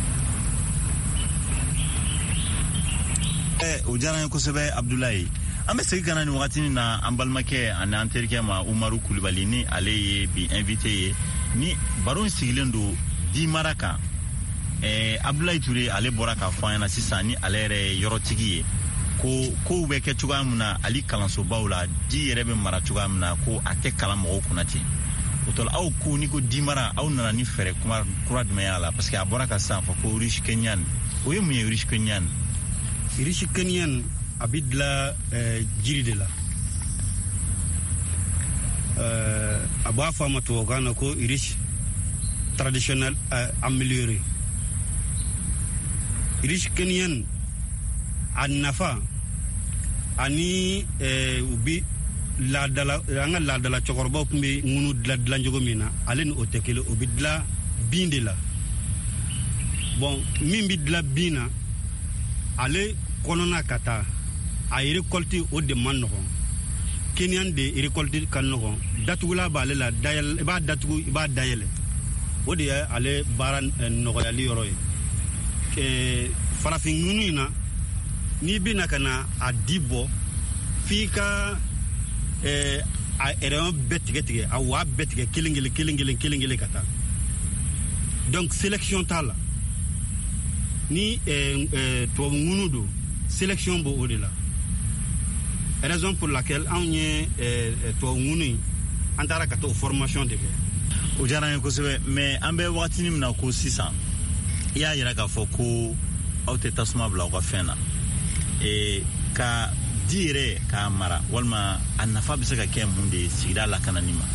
na. o diyara n ye kosɛbɛ Abdulayi. An bɛ segin ka na nin wagati na an balimakɛ ani an terikɛ ma Umaru Kulibali ni ale ye bi invité ye ni baro in sigilen don di mara kan. Eh, Abdulayi Ture ale bɔra k'a fɔ an ɲɛna sisan ni ale yɛrɛ ye yɔrɔtigi ye ko kow bɛ kɛ cogoya min na ali kalansobaw la di yɛrɛ bɛ mara cogoya min na ko a tɛ kalan mɔgɔw kunna ten. O tɔ la aw ko ni ko di mara aw nana ni fɛɛrɛ kuma kura jumɛn y'a la parce que a bɔra ka sisan fɔ ko riche kenyan o ye mun ye riche kenyan? Riche kenyan a bɛ dilan jiri de la a b'a fɔ a ma tubabukan na ko riche traditionnel amélioré. Riche kenyan a nafa ani u bi laadala an ka laadala cɛkɔrɔbaw tun bɛ ŋunu dilan dilan cogo min na ale ni o tɛ kelen o bɛ dilan bin de la bon min bɛ dilan bin na ale kɔnɔna ka taa a récolte o de man nɔgɔn kenyan de récolte ka nɔgɔn datugula b'ale la dayɛlɛ i b'a datugu i b'a dayɛlɛ o de ye ale baara nɔgɔyali yɔrɔ ye farafin ŋunu in na n'i bɛna ka na a di bɔ f'i ka a rayon bɛɛ tigɛ tigɛ a waa bɛɛ tigɛ kelen kelen kelen kelen kelen kelen ka taa donc sélection t'a la ni tubabu ŋunu don sélection b'o o de la raison pour laquelle anw ye tubabu ŋunu in an taara ka taa o formation de kɛ. O diyara n ye kosɛbɛ mais an bɛ wagatinin min na ko sisan i y'a yira k'a fɔ ko aw tɛ tasuma bila aw ka fɛn na ka di yɛrɛ k'a mara walima a nafa bɛ se ka kɛ mun de ye sigida lakanani ma?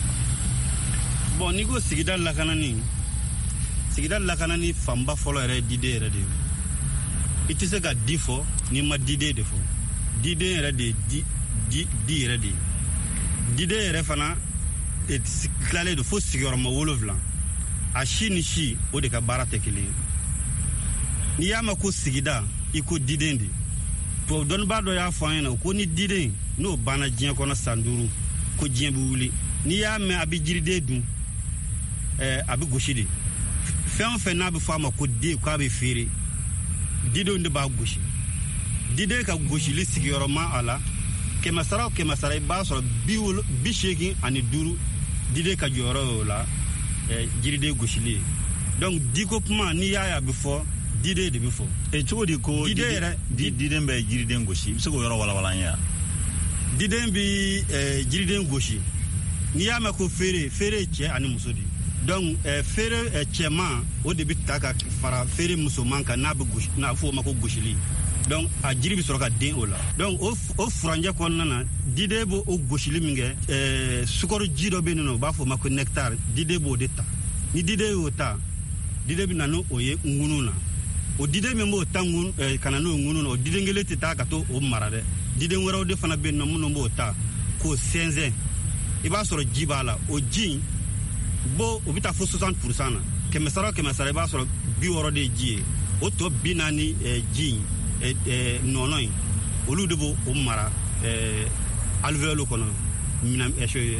Bon n'i ko sigida lakanani sigida lakanani fanba fɔlɔ yɛrɛ ye diden yɛrɛ de ye. I tɛ se ka di fɔ n'i ma diden de fɔ. Diden yɛrɛ de ye di di di yɛrɛ de ye. Diden yɛrɛ fana tilalen don fo sigiyɔrɔma wolonwula a si ni si o de ka baara tɛ kelen ye. N'i y'a mɛn ko sigida i ko diden de. To dɔnnibaa dɔ y'a fɔ an ɲɛna ko ni diden n'o banna diɲɛ kɔnɔ san duuru ko diɲɛ bɛ wuli n'i y'a mɛn a bɛ jiriden dun ɛɛ a bɛ gosi de fɛn o fɛn n'a bɛ fɔ a ma ko den k'a bɛ feere didenw de b'a gosi diden ka gosili sigiyɔrɔma a la kɛmɛ sara o kɛmɛ sara i b'a sɔrɔ bi wolo bi seegin ani duuru diden ka jɔyɔrɔ y'o la ɛɛ jiriden gosili ye donc diko kuma n'i y'a ye a bɛ fɔ diden de bɛ fɔ. E cogo di ko diden yɛrɛ diden bɛ jiriden gosi i bɛ se k'o yɔrɔ walawala an ye wa? Diden bɛ jiriden gosi n'i y'a mɛn ko feere feere ye cɛ ani muso de ye donc feere cɛman o de bɛ ta ka fara feere musoman kan n'a bɛ gosi n'a fɔ o ma ko gosili donc a jiri bɛ sɔrɔ ka den o la donc o o furanjɛ kɔnɔna na diden b'o o gosili min kɛ ɛɛ sukaro ji dɔ bɛ yen nɔ u b'a fɔ o ma ko nectar diden b'o de ta ni diden y'o ta diden bɛ na n'o ye ŋunu na. O diden min b'o ta ŋunu ka na n'o ŋunu na o diden kelen tɛ taa ka to o mara dɛ diden wɛrɛw de fana bɛ yen nɔ minnu b'o ta k'o sɛnsɛn i b'a sɔrɔ ji b'a la o ji in bo o bɛ taa fo soixante pour cent na kɛmɛ sara o kɛmɛ sara i b'a sɔrɔ bi wɔɔrɔ de ye ji ye o tɔ bi naani ji in nɔnɔ in olu de b'o o mara alvéole kɔnɔ minɛn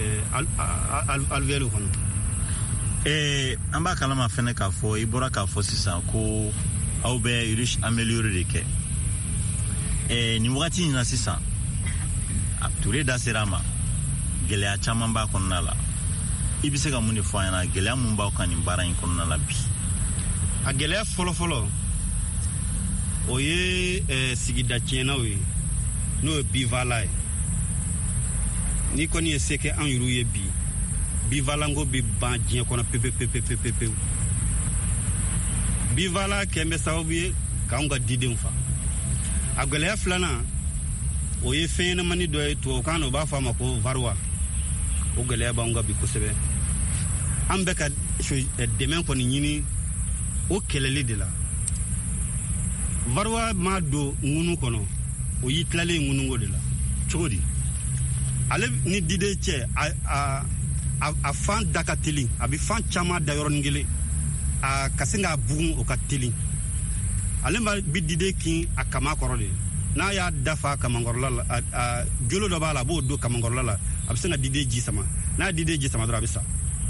alvéole kɔnɔ. An b'a kalama fɛnɛ k'a fɔ i bɔra k'a fɔ sisan ko aw bɛ riche amélioré de kɛ eh, nin wagati in na sisan Ture da sera ma gɛlɛya caman b'a kɔnɔna la i bɛ se ka mun de fɔ an ɲɛna gɛlɛya mun b'aw kan nin baara in kɔnɔna la bi? A gɛlɛya fɔlɔfɔlɔ o ye eh, sigida tiɲɛnaw ye n'o ye bivala ye n'i kɔni ye se kɛ an yɛrɛw ye bi bivalanko bɛ ban diɲɛ kɔnɔ pepe pepe pepe pepe bivala kɛn bɛ sababu ye k'anw ka didenw fa a gɛlɛya filanan o ye fɛn ɲɛnamani dɔ ye tubabukan na u b'a fɔ a ma ko variwa o gɛlɛya b'anw ka bi kosɛbɛ an bɛ ka dɛmɛ kɔni ɲini o kɛlɛli de la. Barwa ma don ŋunu kɔnɔ o y'i tilalen ŋununko de la. Cogo di? Ale ni diden cɛ a a a, a fan da ka teli, a bɛ fan caman da yɔrɔnin kelen, a ka se k'a bugun o ka teli. Ale ma bi diden kin a kama kɔrɔ de. N'a y'a dafa kamankɔrɔla la, a, a jolo dɔ b'a la a b'o don kamankɔrɔla la, a bɛ se ka diden ji sama. N'a diden ji sama dɔrɔn a bɛ sa.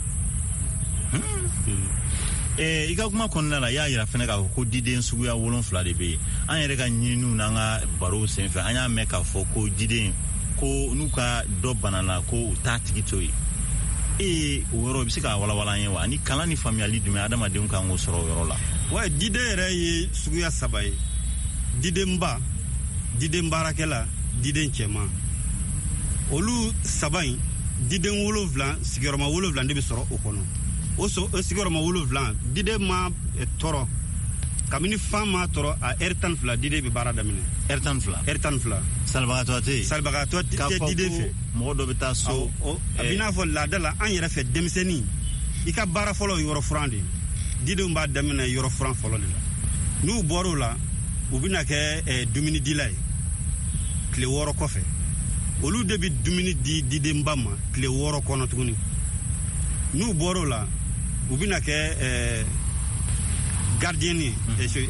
Hmm. Hmm. Eh, i ka kuma kɔnɔna la y'a yira fɛnɛ k'a fɔ ko diden suguya wolonfila de bɛ yen. An yɛrɛ ka ɲininiw n'an ka barow senfɛ an y'a mɛn k'a fɔ ko diden ko n'u ka dɔ banana ko u t'a tigi to yen. E o yɔrɔ i bɛ se k'a walawala an ye wa? Ni kalan ni faamuyali jumɛn adamadenw kan k'o sɔrɔ o yɔrɔ la? Wa diden yɛrɛ ye suguya saba ye. Didenba, diden baarakɛla, diden cɛman. Olu saba in diden wolonfila sigiyɔrɔma wolonfila de bɛ sɔrɔ o kɔnɔ. O sigiyɔrɔma wolonfila diden ma tɔɔrɔ kabini fan ma tɔɔrɔ a ɛri tan ni fila diden bɛ baara daminɛ. ɛri tan ni fila ɛri tan ni fila salibagatɔ tɛ yen. Salibagatɔ tɛ diden fɛ. Mɔgɔ dɔ bɛ taa so. A bɛ n'a fɔ laada la an yɛrɛ fɛ denmisɛnnin i ka baara fɔlɔ yɔrɔ furan de. Didenw b'a daminɛ yɔrɔ furan fɔlɔ de la. N'u bɔra o la u bɛna kɛ dumuni dila ye tile wɔɔrɔ kɔfɛ. Olu de bɛ dumuni di didenba ma tile wɔɔrɔ kɔnɔ tuguni. N'u bɔra o la u bɛna kɛ gardien ye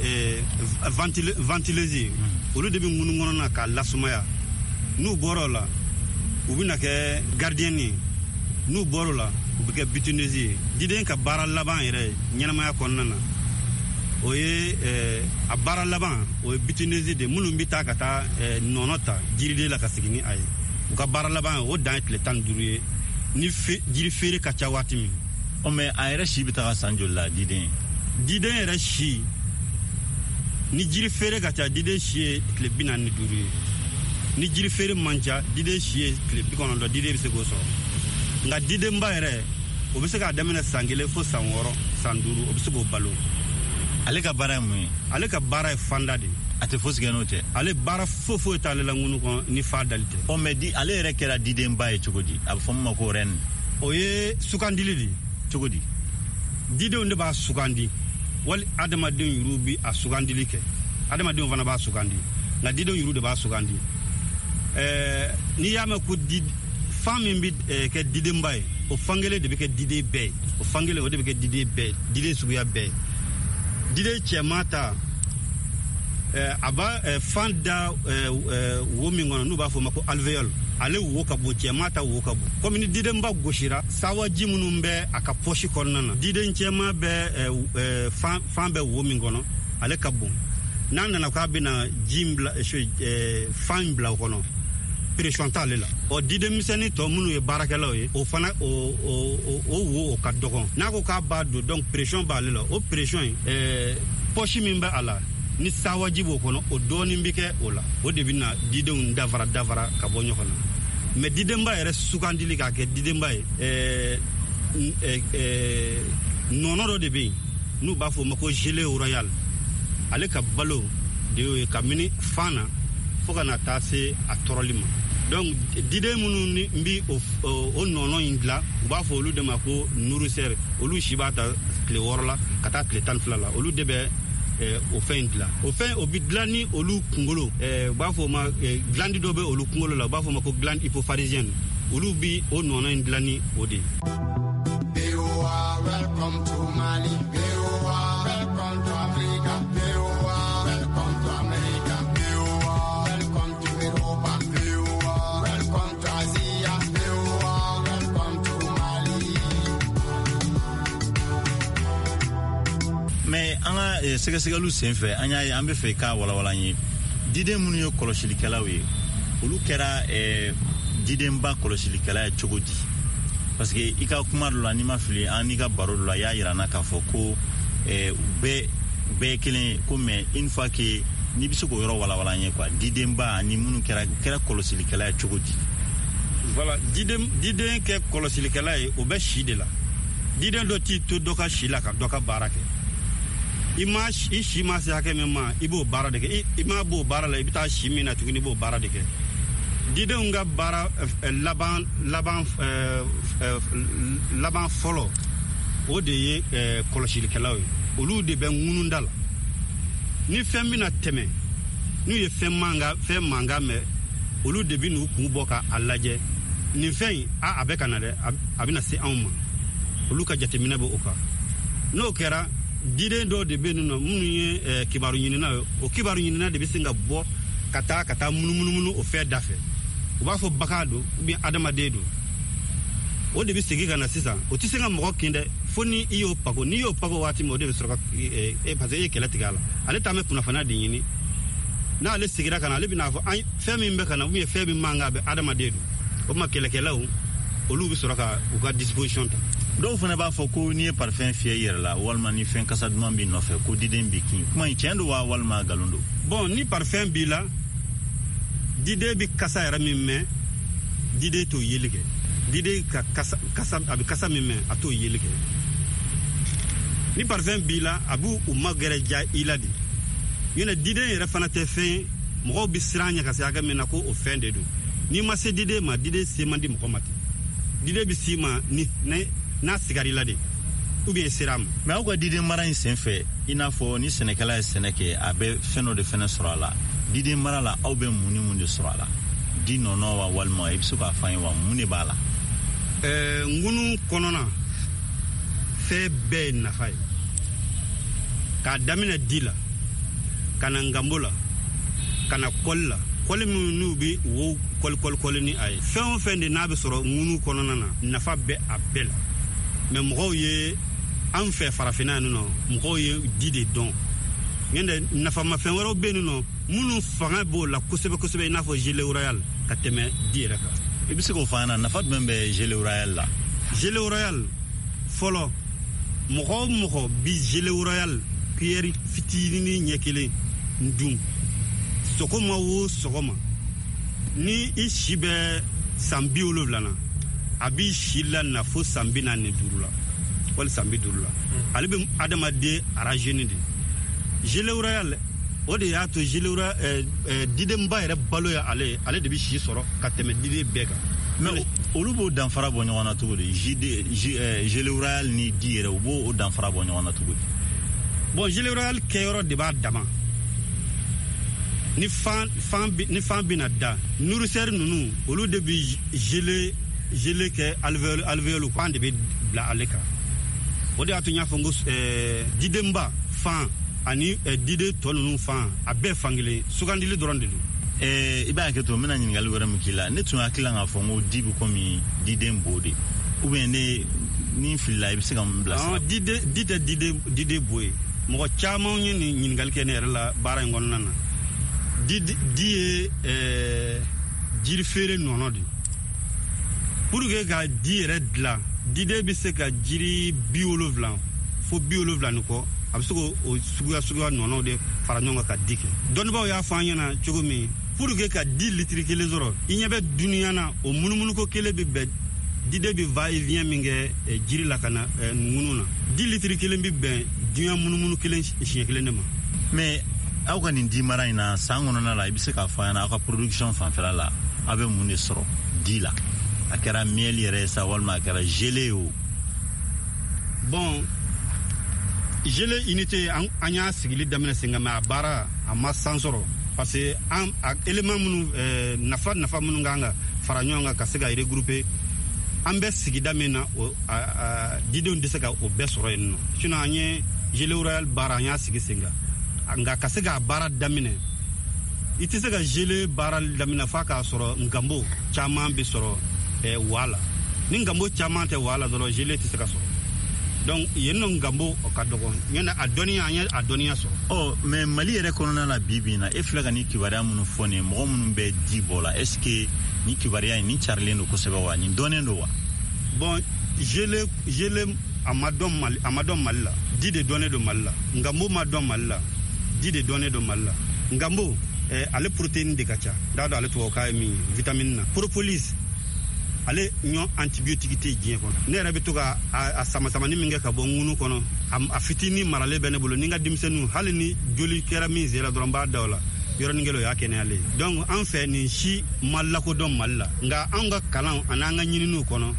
ventileuse ye. Olu de bɛ ŋunu kɔnɔna k'a lasumaya. N'u bɔra o la u bɛna kɛ gardien ye. N'u bɔra o la u bɛ kɛ butineuse ye. Diden ka baara laban yɛrɛ ɲɛnamaya kɔnɔna na o ye a baara laban o ye butineuse de minnu bɛ taa ka taa nɔnɔ ta jiriden la ka segin ni a ye. U ka baara laban o dan ye tile tan ni duuru ye ni jiri feere ka ca waati min. O mɛ a yɛrɛ si bɛ taga san joli la diden? Diden yɛrɛ si ni jiri feere ka ca diden si ye tile bi naani ni duuru ye. Ni jiri feere man ca diden si ye tile bi kɔnɔntɔn diden bɛ se k'o sɔrɔ. Nka didenba yɛrɛ o bɛ se k'a daminɛ san kelen fo san wɔɔrɔ san duuru o bɛ se k'o balo. Ale ka baara ye mun ye? Ale ka baara ye fanda de. A tɛ fosi kɛ n'o tɛ? Ale baara foyi foyi t'ale la ŋunu kɔnɔ ni fa dali tɛ. Ɔ mɛ di ale yɛrɛ kɛra didenba ye cogo di? A bɛ fɔ min ma ko reine. O ye sugandili de. Cogo di? Didenw de b'a sugandi wali adamadenw yɛrɛw bi a sugandili kɛ. Adamadenw fana b'a sugandi nka didenw yɛrɛw de b'a sugandi. Ɛɛ n'i y'a mɛn ko di fan min bɛ kɛ didenba ye o fan kelen de bɛ kɛ diden bɛɛ ye. O fan kelen o de bɛ kɛ diden bɛɛ ye diden suguya bɛɛ ye. Diden cɛman ta a b'a fan da wo min kɔnɔ n'u b'a fɔ o ma ko alvéole ale wo ka bon cɛman ta wo ka bon. Komi ni didenba gosira sawaji minnu bɛ a ka pɔsi kɔnɔna na diden cɛman bɛ fan bɛ wo min kɔnɔ ale ka bon. N'a nana k'a bɛna ji bila fan bila o kɔnɔ pression t'ale la. Ɔ didenmisɛnnin tɔ minnu ye baarakɛlaw ye o fana o wo o ka dɔgɔn. N'a ko k'a b'a don donc pression b'ale la o pression in pɔsi min bɛ a la ni sawaji b'o kɔnɔ o dɔɔnin bɛ kɛ o la o de bɛ na didenw dafara dafara ka bɔ ɲɔgɔn na. Mais didenba yɛrɛ sugandili k'a kɛ didenba ye nɔnɔ dɔ de bɛ yen n'u b'a fɔ o ma ko gelée royal ale ka balo de y'o ye kabini fan na fo ka na taa se a tɔrɔli ma. Donc diden minnu ni bi o nɔnɔ in dilan u b'a fɔ olu de ma ko nourrisseur olu si b'a ta tile wɔɔrɔ la ka taa tile tan ni fila la olu de bɛ o fɛn in dilan. O fɛn o bi dilan ni olu kunkolo u b'a fɔ o ma glande dɔ bɛ olu kunkolo la u b'a fɔ o ma ko glande hypopharyngienne olu bi o nɔnɔ in dilan ni o de ye. Welcome to Mali. Welcome to Africa. Welcome to America. Welcome to Europa. Welcome to Asia. Welcome to Mali. Mais an ka sɛgɛsɛgɛliw senfɛ an y'a ye an bɛ fɛ k'a walawala an ye diden minnu ye kɔlɔsilikɛlaw ye olu kɛra didenba kɔlɔsilikɛla ye cogo di? Parce que i ka kuma dɔ la n'i ma fili an n'i ka baro dɔ la i y'a yira n na k'a fɔ ko bɛɛ bɛɛ ye kelen ye ko mais une fois que n'i bɛ se k'o yɔrɔ walawala an ye quoi didenba ni minnu kɛra kɛra kɔlɔsilikɛla ye cogo di? Voilà diden diden kɛ kɔlɔsilikɛla ye o bɛ si de la. Diden dɔ t'i to dɔ ka si la ka dɔ ka baara kɛ. I ma i si ma se hakɛ min ma i b'o baara de kɛ. I ma b'o baara la i bɛ taa si min na tuguni i b'o baara de kɛ. Didenw ka baara laban laban laban fɔlɔ o de ye kɔlɔsilikɛlaw ye olu de bɛ ŋununda la ni fɛn bɛna tɛmɛ n'u ye fɛn mankan fɛn mankan mɛn olu de bɛ n'u kun bɔ ka a lajɛ nin fɛn in a a bɛ ka na dɛ a bɛna se anw ma olu ka jateminɛ bɛ o kan n'o kɛra diden dɔw de bɛ yen nɔ minnu ye kibaru ɲinina ye o kibaru ɲinina de bɛ se ka bɔ ka taa ka taa munumunumunu o fɛn da fɛ u b'a fɔ bagan don ou bien adamaden don o de bɛ segin ka na sisan o tɛ se ka mɔgɔ kin dɛ fo ni i y'o pago n'i y'o pago waati min o de bɛ sɔrɔ ka e parce que e ye kɛlɛ tigɛ a la ale taa mɛ kunnafoniya de ɲini n'ale sigira ka na ale bɛna fɔ an fɛn min bɛ ka na ou bien fɛn min man kan a bɛ adamaden don o tuma kɛlɛkɛlaw olu bɛ sɔrɔ ka u ka disposition ta dɔw fana b'a fɔ ko n'i ye parfɛn fiyɛ i yɛrɛ la walima ni fɛn kasa duman b'i nɔfɛ ko diden b'i kin kuma in tiɲɛ don wa walima nkalon don bon ni parfɛn b'i la diden bɛ kasa yɛrɛ min mɛn diden t'o yeli kɛ diden ka kasa kasa a bɛ kasa min mɛn a t'o yeli kɛ ni parfɛn b'i la a b'u u magɛrɛ ja i la de ɲinɛ diden yɛrɛ fana tɛ fɛn ye mɔgɔw bɛ siran ɲɛ ka se hakɛ min na ko o fɛn de don n'i ma se diden ma diden se man di mɔgɔ ma ten diden bɛ s'i ma ni n'a sigari la de ou bien sera ma mais aw ka diden mara in sen fɛ i n'a fɔ ni sɛnɛkɛla ye sɛnɛ kɛ a bɛ fɛn dɔ de fɛnɛ sɔrɔ a la diden mara la aw bɛ mun ni mun de sɔrɔ a la di nɔnɔ wa walima i bɛ se k'a fɔ an ye wa mun de b'a la ɛɛ ŋunu kɔnɔna fɛn bɛɛ ye nafa ye k'a daminɛ di la ka na ngambo la ka na kɔli la kɔli minnu n'u bɛ wo kɔli kɔli kɔli ni a ye fɛn o fɛn de n'a bɛ sɔrɔ ŋunu kɔnɔna na nafa bɛ a bɛɛ la mais mɔgɔw ye an fɛ farafinna yan nɔ mɔgɔw ye di de dɔn ɲɛnɛ nafamafɛn wɛrɛw bɛ yen nɔ minnu fanga b'o la kosɛbɛ kosɛbɛ i n'a fɔ gele royal ka tɛmɛ di yɛrɛ kan i bɛ se k'o fɔ an na nafa jumɛn bɛ gele royal la gele royal fɔlɔ mɔgɔ o mɔgɔ bi gele royal cuillère fitinin ɲɛ kelen dun sɔgɔma o sɔgɔma ni i si bɛ san bi wolonwula na a b'i si la na fo san bi naani duuru la wali san bi duuru la ale bɛ adamaden arranger de gele royal o de y'a to gele royal didenba yɛrɛ balo ye ale ale de bɛ si sɔrɔ ka tɛmɛ diden bɛɛ kan mais olu b'o danfara bɔ ɲɔgɔn na cogo di gele royal ni di yɛrɛ u b'o danfara bɔ ɲɔgɔn na cogo di bon gele royal kɛyɔrɔ de b'a dama ni fan fan ni fan bɛna da nourrisseur ninnu olu de bɛ gele gele kɛ alvéole alvéole fan de bɛ bila ale kan o de y'a to n y'a fɔ n ko didenba fan ani diden tɔ ninnu fan a bɛɛ fan kelen sugandili dɔrɔn de don. i b'a hakɛ to n bɛna ɲininkali wɛrɛ min k'i la ne tun hakili la k'a fɔ n ko di bɛ komi diden bo de ou bien ne ni n filila i bɛ se ka n bila sira. diden di tɛ diden diden bo ye mɔgɔ caman ye nin ɲininkali kɛ ne yɛrɛ la baara in kɔnɔna na di di ye jiri feere nɔnɔ de pour que ka di yɛrɛ dilan diden bɛ se ka jiri bi wolonwula fo bi wolonwula ni kɔ a bɛ se k'o suguya suguya nɔnɔw de fara ɲɔgɔn kan ka di kɛ dɔnnibaaw y'a fɔ an ɲɛna cogo min pour que ka di litiri kelen sɔrɔ i ɲɛ bɛ duniya na o munumunuko kelen bɛ bɛn diden bɛ va et vient min kɛ jiri la ka na ŋunu na di litiri kelen bɛ bɛn diɲɛ munumunu kelen siɲɛ kelen de ma. mais aw ka nin di mara in na san kɔnɔna la i bɛ se k'a fɔ an ɲɛna aw ka production fanfɛla la aw bɛ mun de sɔrɔ di la a kɛra miel yɛrɛ ye sa walima a kɛra gele ye o. bon gele unité an y'a sigili daminɛ sen kan mais a baara a ma san sɔrɔ parce que an élément minnu nafa nafa minnu kan ka fara ɲɔgɔn kan ka se ka regrouper an bɛ sigida min na o didenw tɛ se ka o bɛɛ sɔrɔ yen nɔ sinon an ye gele royal baara an y'a sigi sen kan nka ka se k'a baara daminɛ i tɛ se ka gele baara daminɛ f'a k'a sɔrɔ ngambo caman bɛ sɔrɔ wa la ni ngambo caman tɛ wa la dɔrɔn gele tɛ se ka sɔrɔ donc yen nɔ ngambo o ka dɔgɔ ɲɛna a dɔnniya an ye a dɔnniya sɔrɔ. ɔ mais mali yɛrɛ kɔnɔna la bi bi in na e filɛ ka nin kibaruya minnu fɔ nin mɔgɔ minnu bɛ di bɔ la est ce que nin kibaruya in nin carilen don kosɛbɛ wa nin dɔnnen don wa. bon gele gele a ma dɔn mali a ma dɔn mali la di de dɔnnen don mali la ngambo ma dɔn mali la di de dɔnnen don mali la ngambo eh, ale protéine de ka ca d'a dɔn ale tubabukan ye min ye vitamine na propolis ale ɲɔ antibiotique tɛ diɲɛ kɔnɔ ne yɛrɛ bɛ to ka a sama-samani min kɛ ka bɔ ŋunu kɔnɔ a fitinin maralen bɛ ne bolo ni n ka denmisɛnninw hali ni joli kɛra min sera dɔrɔn n b'a da o la yɔrɔnin kelen o y'a kɛnɛyalen donc an fɛ nin si ma lakodɔn mali la nka an ka kalan ani an ka ɲininiw kɔnɔ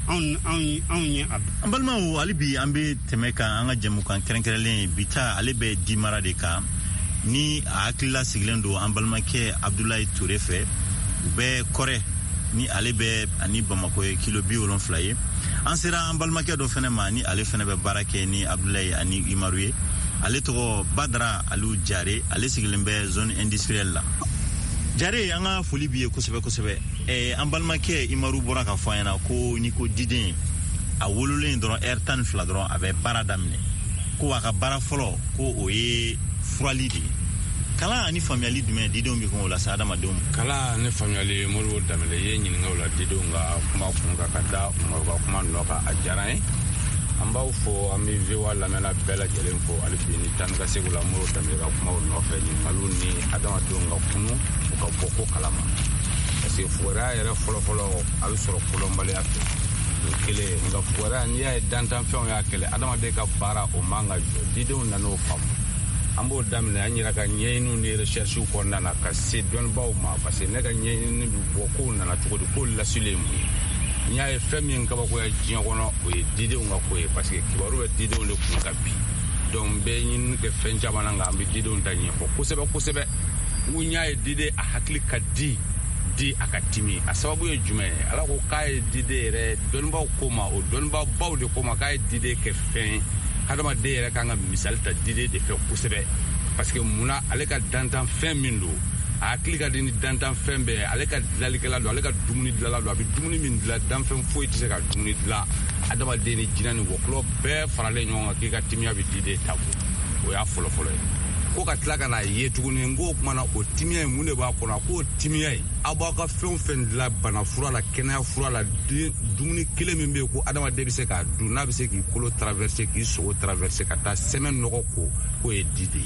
an an an ye an balimaw hali bi an bɛ tɛmɛ kan an ka jɛmukan kɛrɛnkɛrɛnlen bi ta ale bɛ di mara de kan ni a hakilila sigilen don an balimakɛ Abdulayi Ture fɛ u bɛ kɔrɛ ni ale bɛ ani Bamako ye kilo bi wolonfila ye an sera an balimakɛ dɔ fɛnɛ ma ni ale fɛnɛ bɛ baara kɛ ni Abdulayi ani Imaru ye ale tɔgɔ Badara Alu Jare ale sigilen bɛ zone industrielle la Jare an ka foli bi ye kosɛbɛ kosɛbɛ eh an balimakɛ Imaru bɔra ka fɔ ɲɛna ko ni ko diden a wololen dɔrɔn heure tan ni fila dɔrɔn a bɛ baara daminɛ ko a ka baara fɔlɔ ko o ye furali de kala ani famiyali jumɛn didenw bɛ kɔn o la sa adamadenw kala ni famiyali Modibo Dembele ye ɲininka o la didenw ka kuma kun ka ka da Umaru ka kuma nɔ ka a diyara n ye an b'aw fɔ an bɛ V O A lamɛnna bɛɛ lajɛlen fo hali bi ni tan ni ka segu la Modibo Dembele ka kumaw nɔfɛ ɲininkaliw ni adamadenw ka kunu u ka bɔ ko kalama parce que fugariya yɛrɛ fɔlɔfɔlɔ a bɛ sɔrɔ kolonbaliya fɛ o kelen nka fugariya n'i y'a ye dantanfɛnw y'a kɛlɛ adamaden ka baara o man ka jɔ didenw nan'o faamu an b'o daminɛ an yɛrɛ ka ɲɛɲiniw ni recherches kɔnɔna na ka se dɔnnibaw ma parce que ne ka ɲɛɲini bɛ bɔ kow nana cogo di ko lasilen mun ye n y'a ye fɛn min kabakoya diɲɛ kɔnɔ o ye didenw ka ko ye parce que kibaru bɛ didenw de kun ka bi donc n bɛ ɲinini kɛ fɛn caman na nka an bɛ didenw ta ɲɛfɔ kosɛbɛ kosɛbɛ n ko n y'a ye diden a hakili ka di di a ka timi a sababu ye jumɛn ye ala ko k'a ye diden yɛrɛ dɔnnibaw ko ma o dɔnnibaw de ko ma k'a ye diden kɛ fɛn hadamaden yɛrɛ kan ka misali ta diden de fɛ kosɛbɛ parce que munna ale ka dantan fɛn min don a hakili ka di ni dantan fɛn bɛɛ ale ka dilalikɛla don ale ka dumuni dilala don a bɛ dumuni min dilan danfɛn foyi tɛ se ka dumuni dilan adamaden ni jinɛ ni wɔkulɔ bɛɛ faralen ɲɔgɔn kan k'i ka timiya bɛ diden ta bɔ o y'a fɔlɔfɔlɔ ye ko ka tila ka n'a ye tuguni n k'o kumana o timiya ye mun de b'a kɔnɔ k'o timiya ye aw b'aw ka fɛn o fɛn dilan bana fura la kɛnɛya fura la dumuni kelen min bɛ yen ko adamaden bɛ se k'a dun n'a bɛ se k'i kolo traverser k'i sogo traverser ka taa sɛmɛ nɔgɔ ko k'o ye di de ye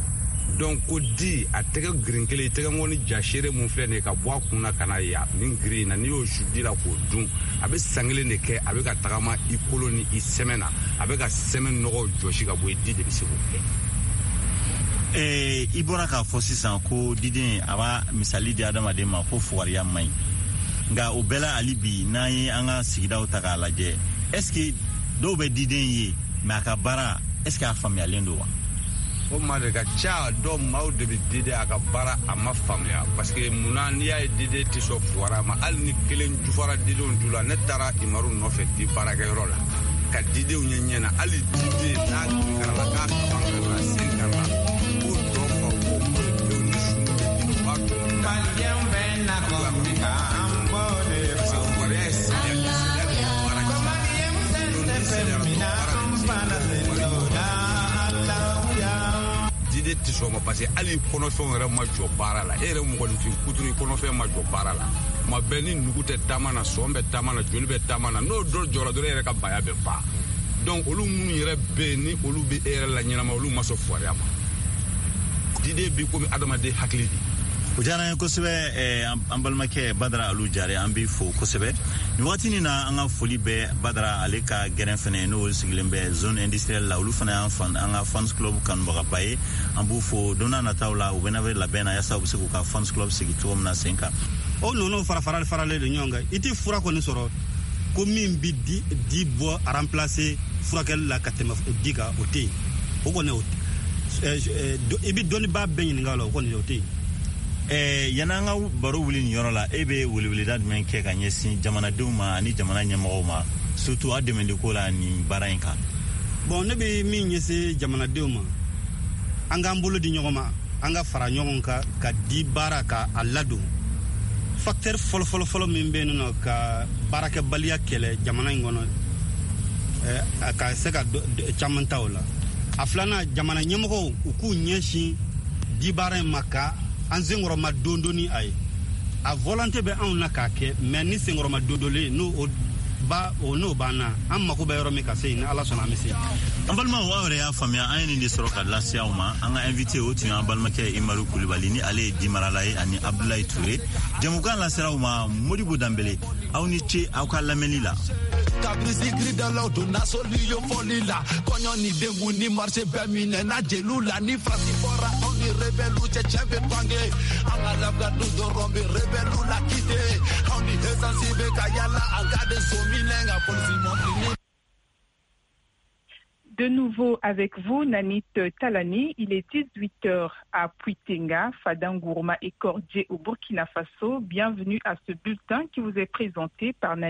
donc ko di a tɛgɛ girin kelen tɛgɛ ŋɔni jasere mun filɛ nin ye ka bɔ a kun na ka na yan nin girin na n'i y'o su di la k'o dun a bɛ san kelen de kɛ a bɛ ka tagama i kolo ni i sɛmɛ na a bɛ ka sɛmɛ nɔgɔ jɔsi ka bɔ i di de bɛ se k'o kɛ. Eh, i bɔra k'a fɔ sisan ko diden a b'a misali di adamaden ma ko fugariya man ɲi nka o bɛɛ la hali bi n'an ye an ka sigidaw ta k'a lajɛ est ce que dɔw bɛ diden ye mais a ka baara est ce que a faamuyalen don wa. o maa de ka ca dɔw maaw de bɛ diden a ka baara a ma faamuya parce que munna n'i y'a ye diden tɛ sɔn fugariya ma hali ni kelen jufara didenw tu la ne taara Imaru nɔfɛ di baarakɛyɔrɔ la ka didenw ɲɛ ɲɛ na hali diden n'a karala k'a kaban ka na sen karala. Diden tɛ sɔn ma parce que hali kɔnɔfɛnw yɛrɛ ma jɔ baara la e yɛrɛ mɔgɔninfin kuturu kɔnɔfɛn ma jɔ baara la tuma bɛɛ ni nugu tɛ taama na sɔn bɛ taama na joli bɛ taama na n'o dɔ jɔra dɔrɔn e yɛrɛ ka baya bɛ ban donc olu minnu yɛrɛ bɛ yen ni olu bɛ e yɛrɛ la ɲɛnama olu ma sɔn fugariya ma diden bi komi adamaden hakili de. o diyara n ye kosɛbɛ eh, an balimakɛ Badara Alu Jare an bɛ fo kosɛbɛ nin waati in na an ka foli bɛ Badara ale ka gɛrɛn fɛnɛ n'o sigilen bɛ zone industrielle la olu fana y'an fan an ka fans club kanubagaba ye an b'u fo don n'a nataw la u bɛna bɛ labɛn na yaasa u bɛ se k'u ka fans club sigi cogo min na sen kan. o ninnu fara farali faralen don ɲɔgɔn kan i tɛ fura kɔni sɔrɔ ko min bɛ di di bɔ a remplacer furakɛli la ka tɛmɛ di kan o tɛ yen o kɔni o i bɛ dɔnnibaa bɛɛ ɲininka o la o kɔni o tɛ yen. Eh, yana an ka baro wuli nin yɔrɔ la e bɛ weleweleda jumɛn kɛ ka ɲɛsin jamanadenw ma ani jamana ɲɛmɔgɔw ma surtout a dɛmɛli ko la nin baara in kan. bon ne bɛ min ɲɛsin jamanadenw ma an k'an bolo di ɲɔgɔn ma an ka fara ɲɔgɔn kan ka di baara ka a ladon facteur fɔlɔfɔlɔ min bɛ yen nɔ ka baarakɛbaliya kɛlɛ jamana in kɔnɔ eh, ka se ka caman ta o la a filanan jamana ɲɛmɔgɔw u k'u ɲɛsin di baara in ma ka an senkɔrɔma dondonni a ye a volonté bɛ anw na k'a kɛ mais ni senkɔrɔma dondolen n'o ba o n'o banna an mako bɛ yɔrɔ min ka se yen ni ala sɔnna an bɛ se yen. an balimaw aw yɛrɛ y'a faamuya an ye nin de sɔrɔ ka lase aw ma an ka invité o tun y'an balimakɛ Imaru Kulibali ni ale ye dimarala ye ani Abdulayi Ture jɛmukan lasera aw ma Modibo Dembele aw ni ce aw ka lamɛnni la. Kabrisi gridalaw donna soli yo foli la kɔɲɔ ni dengu ni marché bɛɛ minɛ na jeliw la ni farati fɔra mi rebelu che champion bange anga labga du do rombe rebelu la kite hawni hesansi be kayala anga de sominenga polisi mo. De nouveau avec vous, Nanit Talani. Il est dix-huit heures à Puitenga, Fadangourma et Kordje au Burkina Faso. Bienvenue à ce bulletin qui vous est présenté par Nanit.